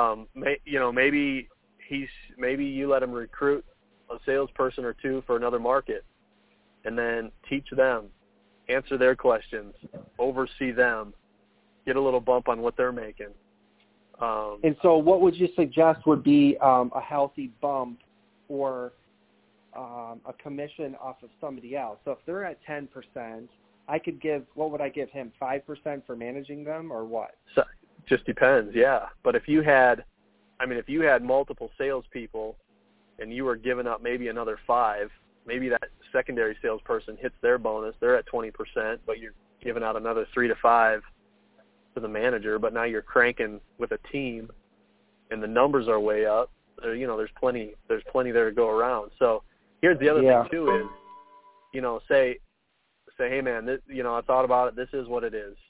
maybe you let him recruit a salesperson or two for another market, and then teach them, answer their questions, oversee them, get a little bump on what they're making. And so what would you suggest would be a healthy bump or a commission off of somebody else? So if they're at 10%, what would I give him, 5% for managing them or what? So, just depends, yeah. But if you had multiple salespeople and you were giving up maybe another 5%, maybe that secondary salesperson hits their bonus, they're at 20%, but you're giving out another 3 to 5 to the manager, but now you're cranking with a team and the numbers are way up. There's plenty there to go around. So here's the other thing too is, say, hey man, this, I thought about it. This is what it is.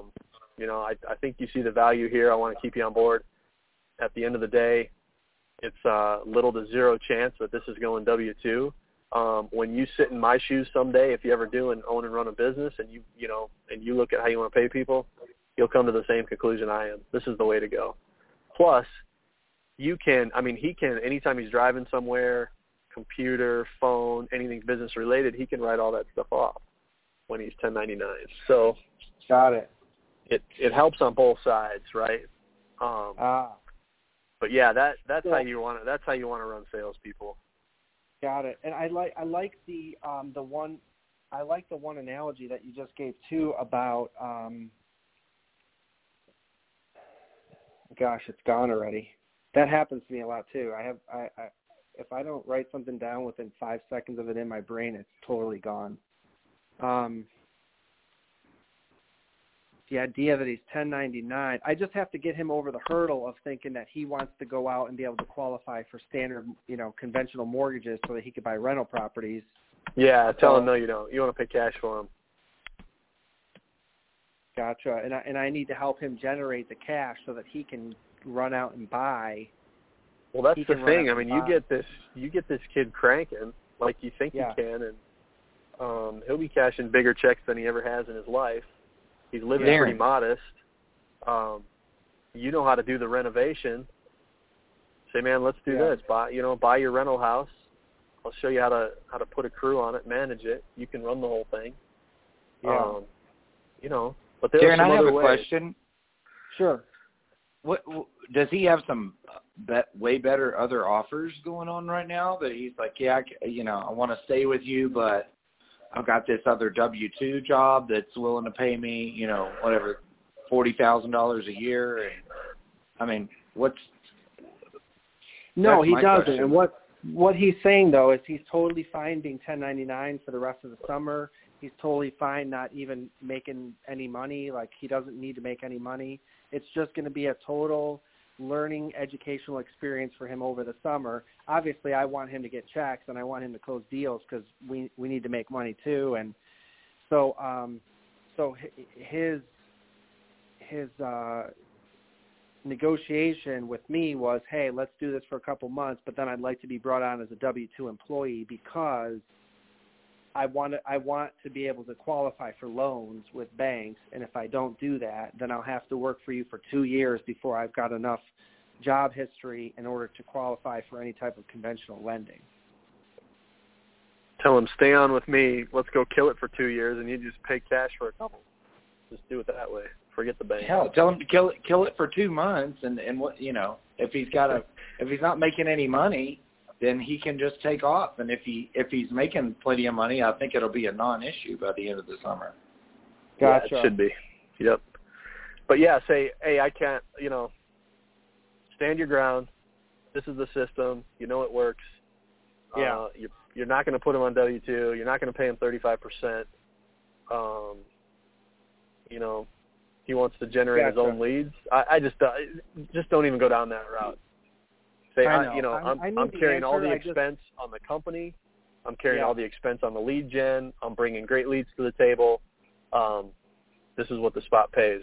I think you see the value here. I want to keep you on board. At the end of the day, it's little to zero chance that this is going W-2. When you sit in my shoes someday, if you ever do and own and run a business and you look at how you want to pay people, you'll come to the same conclusion I am. This is the way to go. Plus, he can, anytime he's driving somewhere, computer, phone, anything business related, he can write all that stuff off when he's 1099. So got it. It helps on both sides, right? But yeah, that's how you want to run salespeople. Got it. And I like the one analogy that you just gave too about gosh, it's gone already. That happens to me a lot too. If I don't write something down within 5 seconds of it in my brain, it's totally gone. The idea that he's 1099, I just have to get him over the hurdle of thinking that he wants to go out and be able to qualify for standard, conventional mortgages so that he could buy rental properties. Yeah, tell him no, you don't. You want to pay cash for him. Gotcha. And I need to help him generate the cash so that he can run out and buy. Well, that's the thing. You get this kid cranking like you think you can, and he'll be cashing bigger checks than he ever has in his life. He's living pretty modest. You know how to do the renovation. Say, man, let's do this. Buy your rental house. I'll show you how to put a crew on it, manage it. You can run the whole thing. Yeah. But there Darren, are some I have other a ways. question. Sure. What does he have some way better other offers going on right now that he's like, I want to stay with you, but I've got this other W-2 job that's willing to pay me, whatever, $40,000 a year. And No, he doesn't. Question. And what he's saying though is he's totally fine being 1099 for the rest of the summer. He's totally fine not even making any money. Like, he doesn't need to make any money. It's just going to be a total learning, educational experience for him over the summer. Obviously, I want him to get checks and I want him to close deals because we need to make money too. And so his negotiation with me was, hey, let's do this for a couple months, but then I'd like to be brought on as a W-2 employee because I want to be able to qualify for loans with banks, and if I don't do that, then I'll have to work for you for 2 years before I've got enough job history in order to qualify for any type of conventional lending. Tell him, stay on with me. Let's go kill it for 2 years, and you just pay cash for a couple. Just do it that way. Forget the bank. Hell, tell him to kill it for 2 months, and what if he's not making any money, then he can just take off. And if he's making plenty of money, I think it'll be a non-issue by the end of the summer. Gotcha. Yeah, it should be. Yep. But yeah, say, hey, I can't, stand your ground. This is the system. You know it works. Yeah. You're not going to put him on W-2. You're not going to pay him 35%. He wants to generate his own leads. I just don't even go down that route. Say, I'm carrying all the expense on the company. I'm carrying all the expense on the lead gen. I'm bringing great leads to the table. This is what the spot pays.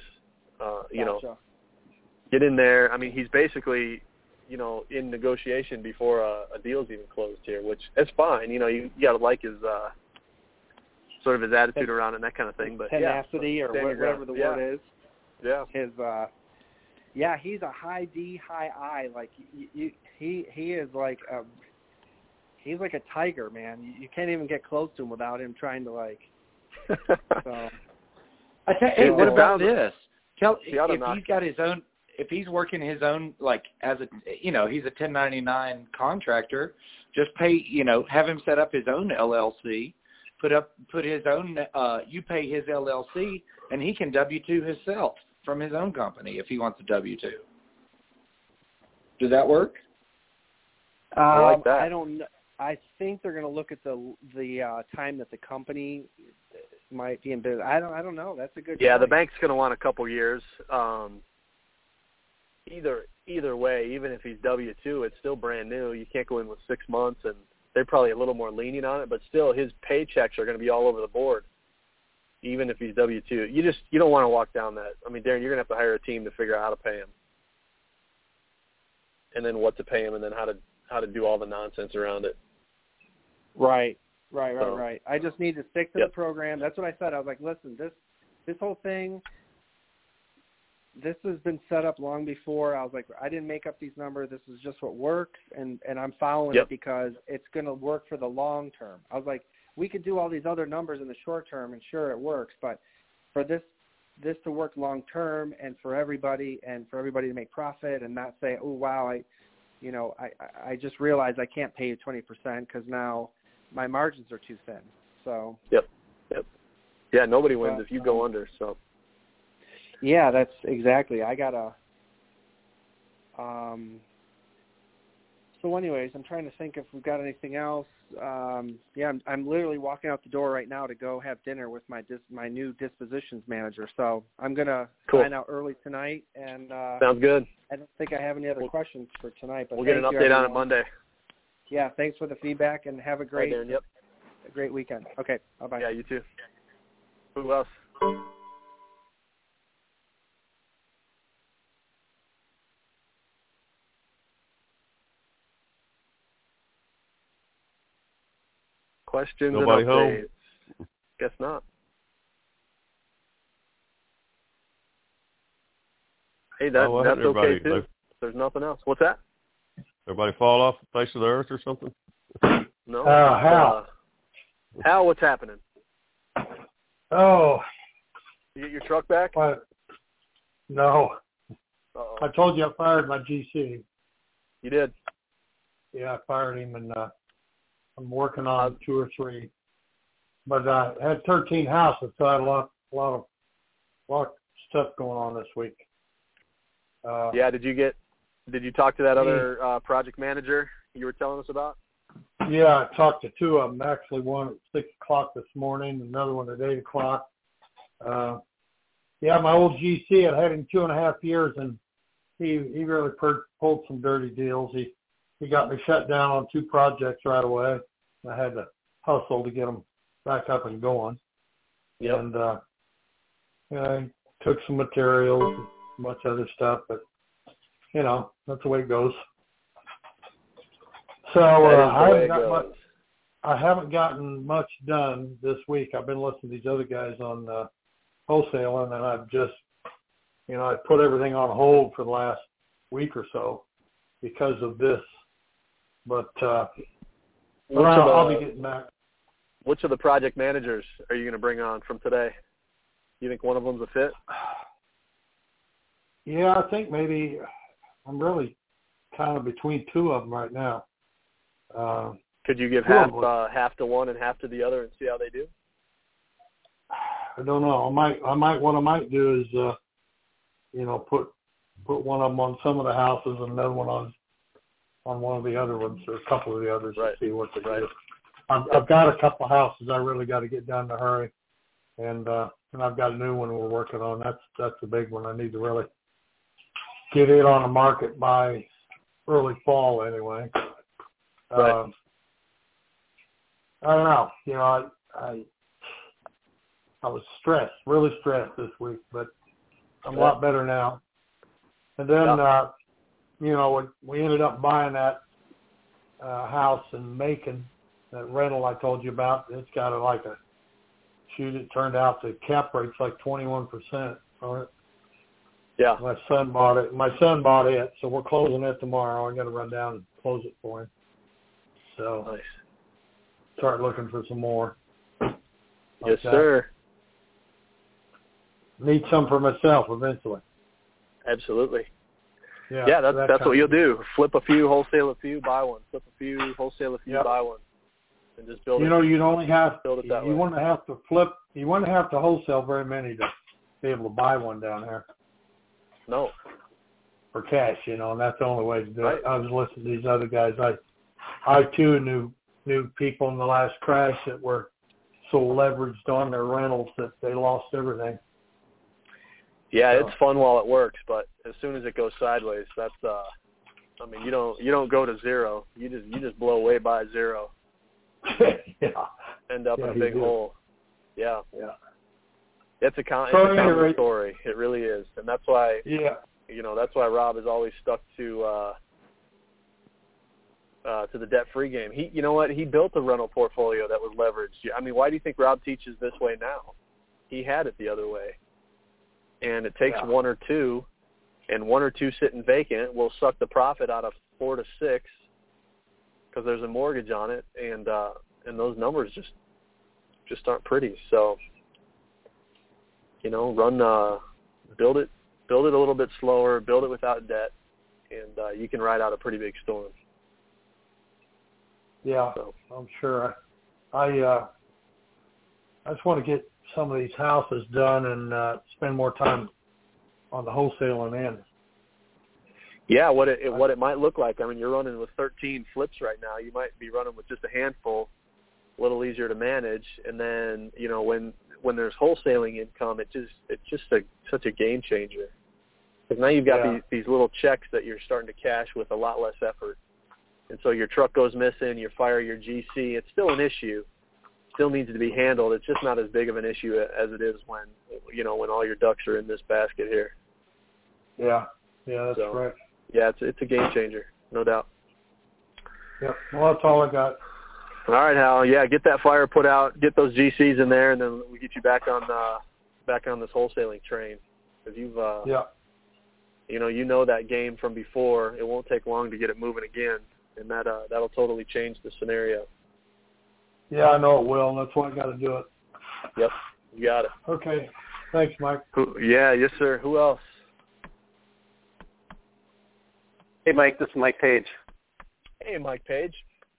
Get in there. I mean, he's basically, in negotiation before a deal's even closed here, which is fine. You got to like his sort of his attitude around it and that kind of thing. But tenacity or whatever the word is. Yeah. His he's a high D, high I. Like he is like he's like a tiger, man. You can't even get close to him without him trying to like. So. Hey, what about this? If he's got his own, if he's working his own, like as a, he's a 1099 contractor, just pay, have him set up his own LLC, put his own, you pay his LLC, and he can W-2 himself from his own company if he wants a W-2. Does that work? I like that. I don't. I think they're going to look at the time that the company might be in business. I don't know. That's a good. Yeah, point. The bank's going to want a couple years. Either way, even if he's W-2, it's still brand new. You can't go in with 6 months, and they're probably a little more lenient on it. But still, his paychecks are going to be all over the board, even if he's W-2. You don't want to walk down that. I mean, Darren, you're going to have to hire a team to figure out how to pay him, and then what to pay him, and then how to do all the nonsense around it. Right. I just need to stick to the program. That's what I said. I was like, listen, this whole thing, this has been set up long before. I was like, I didn't make up these numbers. This is just what works, and I'm following it because it's going to work for the long term. I was like, we could do all these other numbers in the short term, and sure, it works, but for this to work long term and for everybody to make profit and not say, oh, wow, I just realized I can't pay you 20% because now my margins are too thin. So Yep. Yeah, nobody wins if you go under. So yeah, that's exactly. I gotta. So, anyways, I'm trying to think if we've got anything else. I'm literally walking out the door right now to go have dinner with my new dispositions manager. So I'm gonna sign out early tonight. And sounds good. I don't think I have any other questions for tonight. But we'll get an update on it Monday. Yeah, thanks for the feedback and have a great, a great weekend. Okay, bye-bye. Yeah, you too. Who else? Questions Nobody and updates? Home? Guess not. Hey, that's okay too. There's nothing else. What's that? Everybody fall off the face of the earth or something? No. Hal. Hal, what's happening? Oh. You get your truck back? What? No. Uh-oh. I told you I fired my GC. You did? Yeah, I fired him, and I'm working on 2 or 3. But I had 13 houses, so I had a lot of stuff going on this week. Did you talk to that other project manager you were telling us about? Yeah, I talked to 2 of them. Actually, one at 6 o'clock this morning, another one at 8 o'clock. My old GC, I had him 2.5 years, and he really pulled some dirty deals. He got me shut down on 2 projects right away. I had to hustle to get them back up and going. Yep. And I took some materials and much other stuff, but that's the way it goes. So I haven't gotten much done this week. I've been listening to these other guys on wholesaling, and I've just, I put everything on hold for the last week or so because of this. But I'll be getting back. Which of the project managers are you going to bring on from today? You think one of them's a fit? Yeah, I think maybe I'm really kind of between 2 of them right now. Could you give half to one and half to the other and see how they do? I don't know. What I might do is, put one of them on some of the houses and another one on one of the other ones or a couple of the others Right. to see what they Right. do. I've got a couple of houses I really got to get done in a hurry, and I've got a new one we're working on. That's the big one. I need to really get it on the market by early fall anyway. Right. I don't know. You know, I was stressed, really stressed this week, but I'm a lot better now. And then, you know, we ended up buying that house in Macon, that rental I told you about. It's got it turned out the cap rate's like 21% on it. Yeah. My son bought it, so we're closing it tomorrow. I'm going to run down and close it for him. So Nice. Start looking for some more. Yes, sir. Need some for myself eventually. Absolutely. Yeah, that's what you'll do. Flip a few, wholesale a few, buy one. Flip a few, wholesale a few, buy one. And just build it. You know, you'd only have build it that way. You wouldn't have to flip. You wouldn't have to wholesale very many to be able to buy one down there. No. For cash, you know, and that's the only way to do Right. it. I was listening to these other guys. I too knew people in the last crash that were so leveraged on their rentals that they lost everything. Yeah, it's fun while it works, but as soon as it goes sideways, that's I mean, you don't go to zero. You just blow way by zero. Yeah. End up in a big hole. Yeah. Yeah. It's a common story. It really is. And that's why you know, that's why Rob has always stuck to the debt-free game. You know what? He built a rental portfolio that was leveraged. I mean, why do you think Rob teaches this way now? He had it the other way. And it takes one or two sitting vacant will suck the profit out of 4 to 6 because there's a mortgage on it, and those numbers just aren't pretty. So, you know, build it a little bit slower, build it without debt, and you can ride out a pretty big storm. Yeah, so. I'm sure. I just want to get some of these houses done and spend more time on the wholesaling end. Yeah, what it might look like. I mean, you're running with 13 flips right now. You might be running with just a handful, a little easier to manage. And then, you know, when there's wholesaling income, it's just such a game changer. Because now you've got these little checks that you're starting to cash with a lot less effort. And so your truck goes missing, you fire your GC. It's still an issue. Still needs to be handled. It's just not as big of an issue as it is when all your ducks are in this basket here. Yeah, that's right. Yeah, it's a game changer, no doubt. Yep. Well, that's all I got. All right, Hal. Yeah, get that fire put out, get those GCs in there, and then we get you back on this wholesaling train. Because you've you know that game from before. It won't take long to get it moving again, and that'll totally change the scenario. Yeah, I know it will. That's why I got to do it. Yep, you got it. Okay. Thanks, Mike. Yes, sir. Who else? Hey, Mike. This is Mike Page. Hey, Mike Page.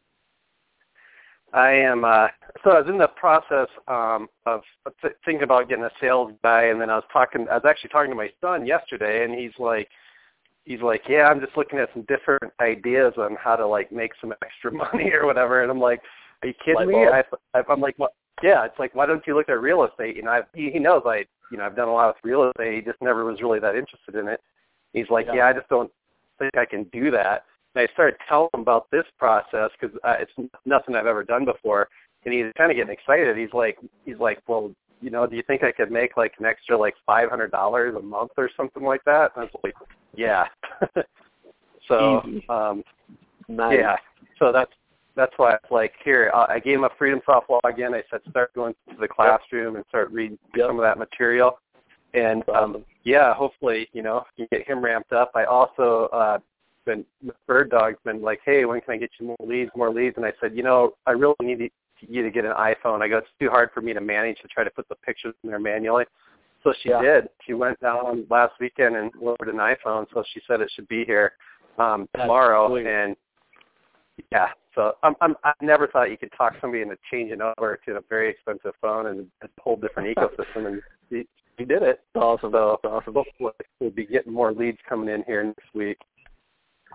I am. So I was in the process of thinking about getting a sales guy, and then I was actually talking to my son yesterday, and he's like, yeah, I'm just looking at some different ideas on how to like make some extra money or whatever, and I'm like, are you kidding me? I'm like, what? Yeah, it's like, why don't you look at real estate? You know, he knows I've done a lot with real estate. He just never was really that interested in it. He's like, yeah, I just don't think I can do that. And I started telling him about this process because it's nothing I've ever done before, and he's kind of getting excited. He's like, well, you know, do you think I could make like an extra like $500 a month or something like that? And I was like, yeah. So, nice. Yeah. So that's why it's like, here, I gave him a FreedomSoft login. I said, start going to the classroom and start reading some of that material. And, hopefully, you know, you get him ramped up. I also Bird Dog's been like, hey, when can I get you more leads? And I said, you know, I really need you to get an iPhone. I go, it's too hard for me to manage to try to put the pictures in there manually. So she did. She went down last weekend and ordered an iPhone. So she said it should be here tomorrow. And yeah, so I never thought you could talk somebody into changing over to a very expensive phone and a whole different ecosystem. And he did it. Awesome. So awesome. Hopefully we'll be getting more leads coming in here next week.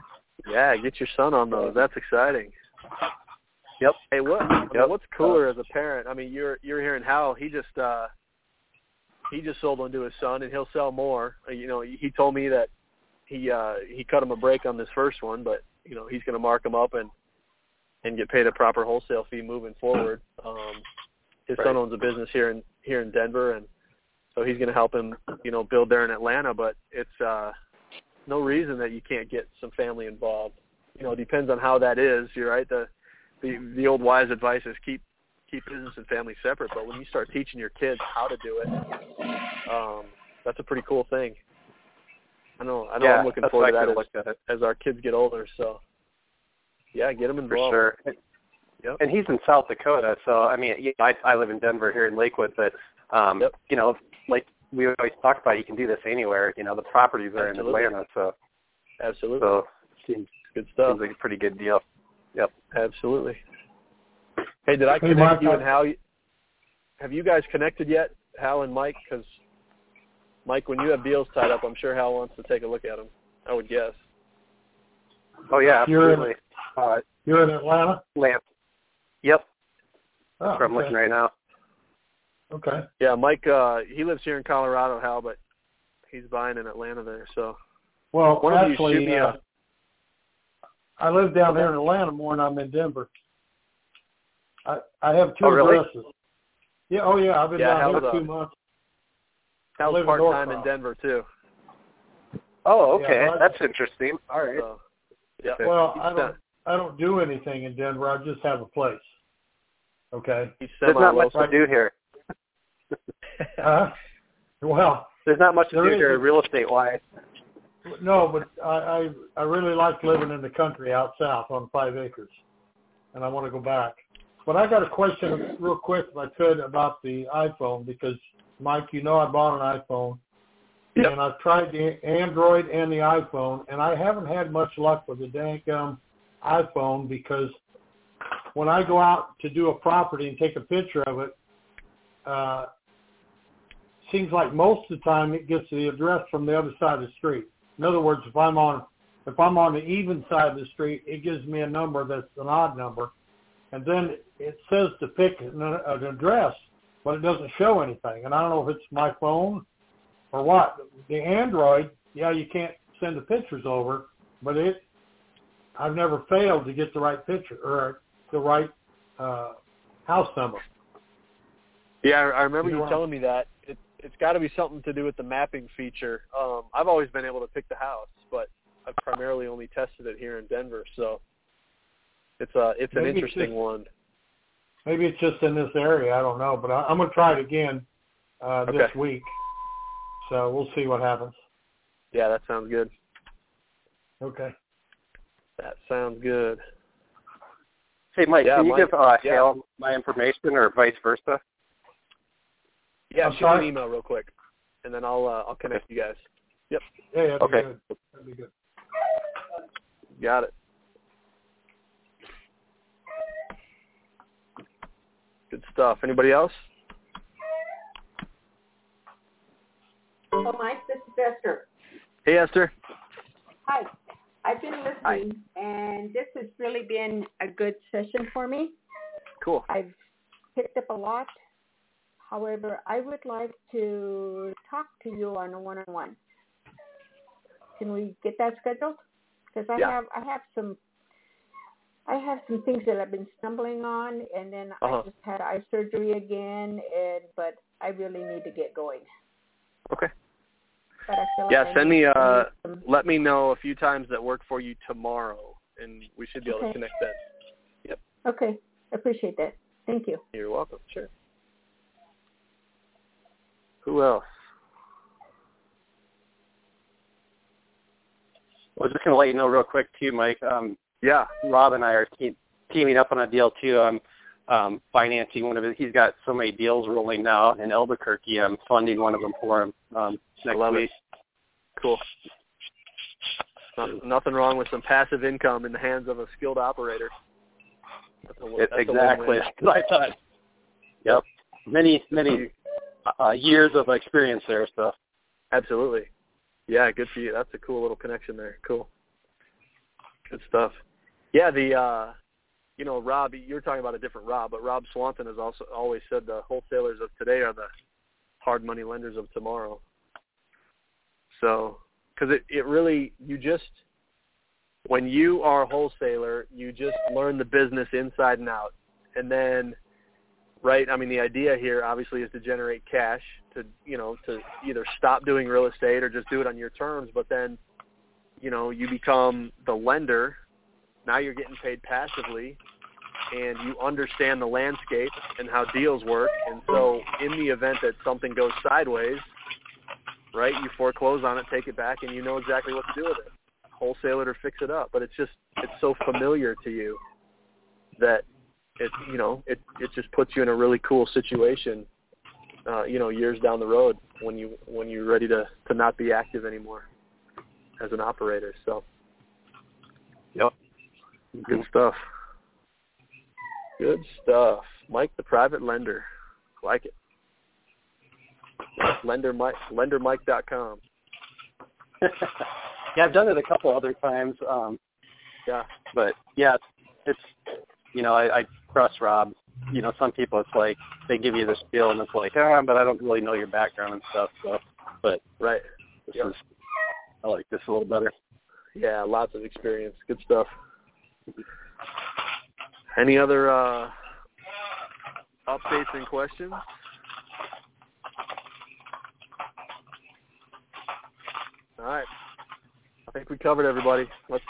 Yeah, get your son on those. That's exciting. Yep. Hey, what's cooler as a parent? I mean, you're hearing Hal. He just sold one to his son, and he'll sell more. You know, he told me that he cut him a break on this first one, but you know, he's going to mark them up and get paid a proper wholesale fee moving forward. His son owns a business here in Denver, and so he's going to help him, you know, build there in Atlanta. But it's no reason that you can't get some family involved. You know, it depends on how that is. You're right. The old wise advice is keep business and family separate. But when you start teaching your kids how to do it, that's a pretty cool thing. I know. Yeah, I'm looking forward to that as our kids get older. So, yeah, get them involved. For sure. Yep. And he's in South Dakota, so I mean, I live in Denver here in Lakewood, but you know, like we always talk about, you can do this anywhere. You know, the properties are in Atlanta, so absolutely. So seems good stuff. Seems like a pretty good deal. Yep. Absolutely. Hey, did I connect you and Hal? Have you guys connected yet, Hal and Mike? Because Mike, when you have deals tied up, I'm sure Hal wants to take a look at them. I would guess. Oh yeah, absolutely. You're in Atlanta? Lance. Yep. Oh, That's where I'm looking right now. Okay. Yeah, Mike, he lives here in Colorado, Hal, but he's buying in Atlanta there. So, well, actually, I live down here in Atlanta more than I'm in Denver. I have two addresses. Yeah. Oh yeah, I've been down here 2 months. Hal's part-time in Denver too. Oh, okay. Yeah, that's interesting. All right. Yeah. Well, I don't do anything in Denver. I just have a place. Okay. There's not much to do here. Well, there's not much to do here real estate wise. No, but I really like living in the country out south on 5 acres, and I want to go back. But I got a question real quick, if I could, about the iPhone, because Mike, you know I bought an iPhone. Yep. And I've tried the Android and the iPhone, and I haven't had much luck with the dang iPhone, because when I go out to do a property and take a picture of it, seems like most of the time it gets the address from the other side of the street. In other words, if I'm on the even side of the street, it gives me a number that's an odd number, and then it says to pick an address, but it doesn't show anything. And I don't know if it's my phone or what. The Android, yeah, you can't send the pictures over, but I've never failed to get the right picture or the right house number. Yeah, I remember you telling me that. It's got to be something to do with the mapping feature. I've always been able to pick the house, but I've primarily only tested it here in Denver, so it's an interesting one. Maybe it's just in this area. I don't know, but I'm going to try it again this week. So we'll see what happens. Yeah, that sounds good. Okay. That sounds good. Hey, Mike, can you give Hal my information or vice versa? Yeah, shoot me an email real quick, and then I'll connect you guys. Yep. Yeah, that'd be good. That'd be good. Got it. Good stuff. Anybody else? Oh, Mike, this is Esther. Hey, Esther. Hi. I've been listening, and this has really been a good session for me. Cool. I've picked up a lot. However, I would like to talk to you on a one-on-one. Can we get that scheduled? Because I have some things that I've been stumbling on, and then I just had eye surgery again, but I really need to get going. Okay. But I feel like send me. Let me know a few times that work for you tomorrow, and we should be able to connect then. Yep. Okay. I appreciate that. Thank you. You're welcome. Sure. Who else? Well, just going to let you know real quick, too, Mike. Yeah. Rob and I are teaming up on a deal, too. I'm financing one of his. He's got so many deals rolling now in Albuquerque. I'm funding one of them for him next week. Cool. Nothing wrong with some passive income in the hands of a skilled operator. That's exactly. That's what I thought. Yep. Many years of experience there, so. Absolutely. Yeah, good for you. That's a cool little connection there. Cool. Good stuff. Yeah, Rob, you're talking about a different Rob, but Rob Swanton has also always said the wholesalers of today are the hard money lenders of tomorrow. So, because it really, when you are a wholesaler, you just learn the business inside and out. And then, right, I mean, the idea here obviously is to generate cash to either stop doing real estate or just do it on your terms. But then, you become the lender. Now you're getting paid passively, and you understand the landscape and how deals work. And so in the event that something goes sideways, right, you foreclose on it, take it back, and you know exactly what to do with it. Wholesale it or fix it up. But it's so familiar to you that it just puts you in a really cool situation, years down the road when you're ready to not be active anymore as an operator. So, yep. Good stuff. Good stuff. Mike, the private lender. Like it. LenderMike.com. Yeah, I've done it a couple other times. Yeah. But yeah, it's I trust Rob. Some people it's like they give you the spiel and it's like, but I don't really know your background and stuff. So, but right. I like this a little better. Yeah, lots of experience. Good stuff. Any other updates and questions? All right. I think we covered everybody. Let's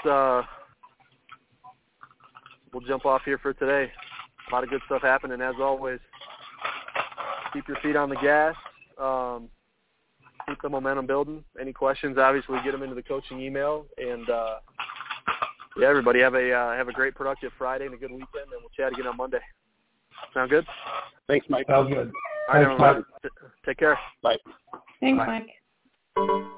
we'll jump off here for today. A lot of good stuff happening, as always. Keep your feet on the gas. Keep the momentum building. Any questions, obviously, get them into the coaching email. And, everybody have a great, productive Friday and a good weekend, and we'll chat again on Monday. Sound good? Thanks, Mike. Sounds good. All right, Thanks, everyone. Mike. Take care. Bye. Thanks, Bye. Mike.